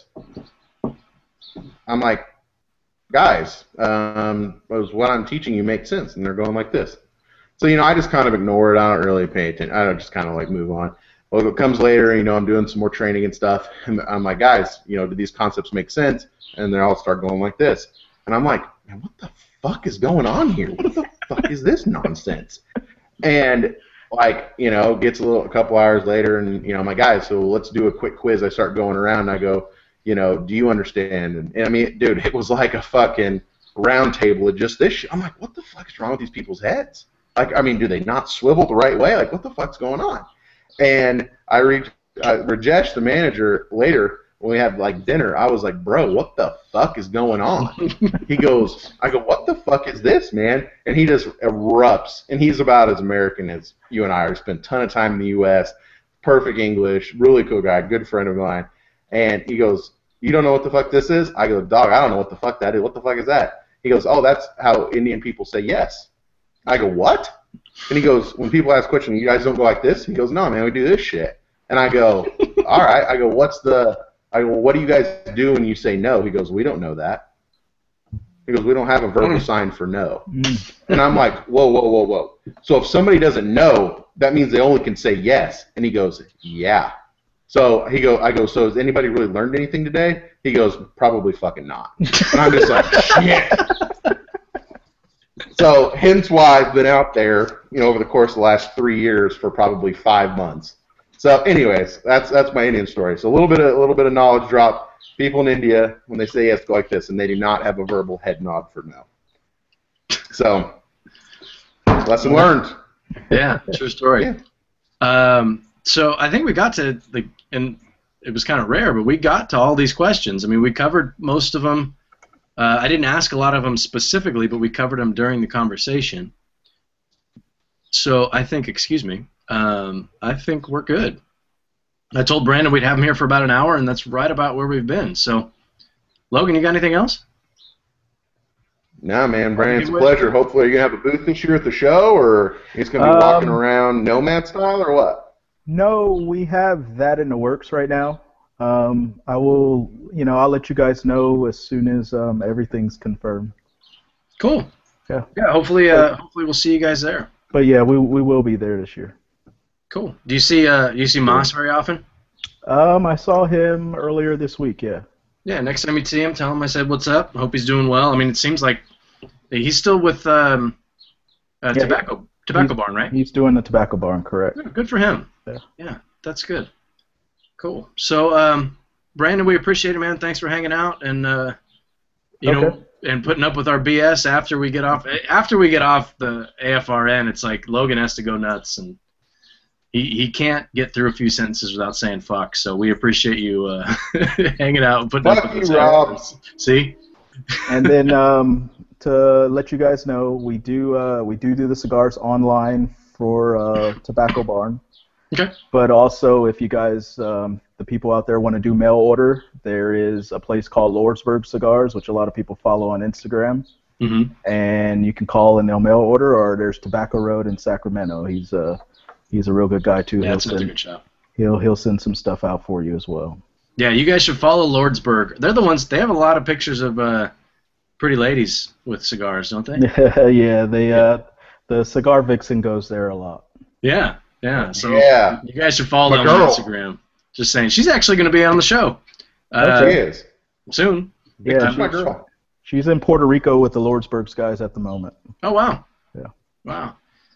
[SPEAKER 2] I'm like, guys, um, was what I'm teaching you make sense? And they're going like this. So, you know, I just kind of ignore it. I don't really pay attention. I don't just kind of like move on. Well, it comes later, you know, I'm doing some more training and stuff. And I'm like, guys, you know, do these concepts make sense? And they all start going like this. And I'm like, man, what the fuck is going on here? What the fuck is this nonsense? And, like, you know, gets a little, a couple hours later, and, you know, I'm like, guys, so let's do a quick quiz. I start going around, and I go, you know, do you understand? And, and I mean, dude, it was like a fucking round table of just this shit. I'm like, what the fuck is wrong with these people's heads? Like, I mean, do they not swivel the right way? Like, what the fuck's going on? And I reached uh, Rajesh, the manager, later when we had like dinner. I was like, bro, what the fuck is going on? He goes, I go, what the fuck is this, man? And he just erupts. And he's about as American as you and I are. Spent a ton of time in the U S, perfect English, really cool guy, good friend of mine. And he goes, you don't know what the fuck this is? I go, dog, I don't know what the fuck that is. What the fuck is that? He goes, oh, that's how Indian people say yes. I go, what? And he goes, when people ask questions, you guys don't go like this? He goes, no, man, we do this shit. And I go, all right. I go, what's the, I go, what do you guys do when you say no? He goes, we don't know that. He goes, we don't have a verbal sign for no. And I'm like, whoa, whoa, whoa, whoa. So if somebody doesn't know, that means they only can say yes. And he goes, yeah. So he go, I go, so has anybody really learned anything today? He goes, probably fucking not. And I'm just like, shit. So hence why I've been out there, you know, over the course of the last three years for probably five months. So anyways, that's that's my Indian story. So a little bit of a little bit of knowledge drop. People in India, when they say yes, go like this, and they do not have a verbal head nod for no. So lesson learned.
[SPEAKER 1] Yeah, true story.
[SPEAKER 2] Yeah.
[SPEAKER 1] Um, so I think we got to the, and it was kind of rare, but we got to all these questions. I mean, we covered most of them. Uh, I didn't ask a lot of them specifically, but we covered them during the conversation. So I think, excuse me, um, I think we're good. I told Brandon we'd have him here for about an hour, and that's right about where we've been. So, Logan, you got anything else?
[SPEAKER 2] Nah, man, Brandon, it's a pleasure. Hopefully you're going to have a booth this year at the show, or he's going to be um, walking around nomad style, or what?
[SPEAKER 4] No, we have that in the works right now. Um, I will, you know, I'll let you guys know as soon as um, everything's confirmed.
[SPEAKER 1] Cool.
[SPEAKER 4] Yeah.
[SPEAKER 1] Yeah. Hopefully, uh, hopefully we'll see you guys there.
[SPEAKER 4] But yeah, we we will be there this year.
[SPEAKER 1] Cool. Do you see uh do you see Moss very often?
[SPEAKER 4] Um, I saw him earlier this week. Yeah.
[SPEAKER 1] Yeah. Next time you see him, tell him I said what's up. Hope he's doing well. I mean, it seems like he's still with um, uh,
[SPEAKER 4] Yeah,
[SPEAKER 1] tobacco tobacco barn, right?
[SPEAKER 4] He's doing the tobacco barn, correct?
[SPEAKER 1] Yeah, good for him.
[SPEAKER 4] Yeah.
[SPEAKER 1] Yeah, that's good. Cool. So, um, Brandon, we appreciate it, man. Thanks for hanging out and uh, you
[SPEAKER 4] Okay.
[SPEAKER 1] know, and putting up with our B S after we get off. After we get off the A F R N, it's like Logan has to go nuts, and he he can't get through a few sentences without saying fuck. So we appreciate you uh, hanging out and putting
[SPEAKER 2] Fuck
[SPEAKER 1] up
[SPEAKER 2] you,
[SPEAKER 1] with us.
[SPEAKER 2] Rob.
[SPEAKER 1] See?
[SPEAKER 4] And then um, to let you guys know, we do uh, we do do the cigars online for uh, Tobacco Barn.
[SPEAKER 1] Okay.
[SPEAKER 4] But also, if you guys, um, the people out there, want to do mail order, there is a place called Lordsburg Cigars, which a lot of people follow on Instagram.
[SPEAKER 1] Mm-hmm.
[SPEAKER 4] And you can call and they'll mail order. Or there's Tobacco Road in Sacramento. He's a he's a real good guy too.
[SPEAKER 1] Yeah,
[SPEAKER 4] he'll
[SPEAKER 1] that's another
[SPEAKER 4] send,
[SPEAKER 1] good shop.
[SPEAKER 4] He'll he'll send some stuff out for you as well.
[SPEAKER 1] Yeah, you guys should follow Lordsburg. They're the ones. They have a lot of pictures of uh, pretty ladies with cigars, don't they?
[SPEAKER 4] yeah, they uh, the Cigar Vixen goes there a lot.
[SPEAKER 1] Yeah, yeah. So
[SPEAKER 2] Yeah.
[SPEAKER 1] you guys should follow
[SPEAKER 2] My
[SPEAKER 1] them on
[SPEAKER 2] girl.
[SPEAKER 1] Instagram. Just saying, she's actually going to be on the show
[SPEAKER 2] She
[SPEAKER 1] uh,
[SPEAKER 2] is.
[SPEAKER 1] soon.
[SPEAKER 4] Yeah,
[SPEAKER 2] That's
[SPEAKER 4] she-
[SPEAKER 2] my girl.
[SPEAKER 4] she's in Puerto Rico with the Lordsburgs guys at the moment.
[SPEAKER 1] Oh wow.
[SPEAKER 4] Yeah.
[SPEAKER 1] Wow.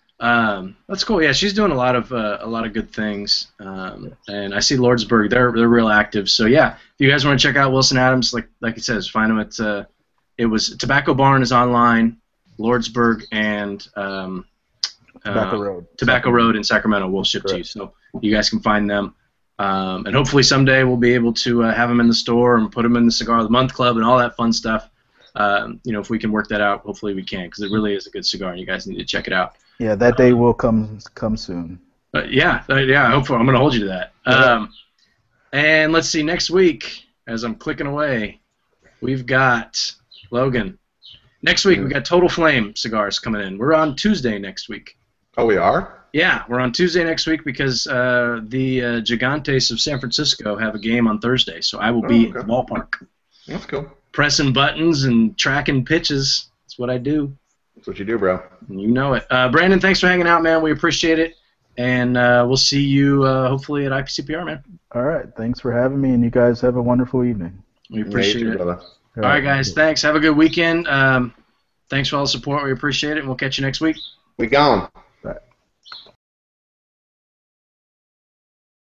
[SPEAKER 1] Um, that's cool. Yeah, she's doing a lot of uh, a lot of good things. Um, and I see Lordsburg. They're they're real active. So yeah, if you guys want to check out Wilson Adams, like like it says, find him at uh, it was Tobacco Barn is online, Lordsburg and um,
[SPEAKER 4] Tobacco
[SPEAKER 1] uh,
[SPEAKER 4] Road.
[SPEAKER 1] Tobacco Road in Sacramento will ship to you. So you guys can find them. Um, and hopefully someday we'll be able to uh, have them in the store and put them in the Cigar of the Month Club and all that fun stuff. Um, you know, if we can work that out, hopefully we can, because it really is a good cigar, and you guys need to check it out.
[SPEAKER 4] Yeah, that day will come come soon.
[SPEAKER 1] But yeah, uh, yeah, hopefully I'm going to hold you to that. Um, and let's see, next week, as I'm clicking away, we've got Logan. Next week we got Total Flame cigars coming in. We're on Tuesday next week.
[SPEAKER 2] Oh, we are?
[SPEAKER 1] Yeah, we're on Tuesday next week because uh, the uh, Gigantes of San Francisco have a game on Thursday, so I will be
[SPEAKER 2] Oh, okay.
[SPEAKER 1] at the ballpark.
[SPEAKER 2] That's cool.
[SPEAKER 1] Pressing buttons and tracking pitches. That's what I do.
[SPEAKER 2] That's what you do, bro.
[SPEAKER 1] You know it. Uh, Brandon, thanks for hanging out, man. We appreciate it. And uh, we'll see you uh, hopefully at I P C P R, man.
[SPEAKER 4] All right, thanks for having me, and you guys have a wonderful evening.
[SPEAKER 1] We appreciate
[SPEAKER 2] Yeah, you
[SPEAKER 1] it.
[SPEAKER 2] too, brother.
[SPEAKER 1] All right, guys. Thanks. Have a good weekend. Um, thanks for all the support. We appreciate it, and we'll catch you next week.
[SPEAKER 2] We gone.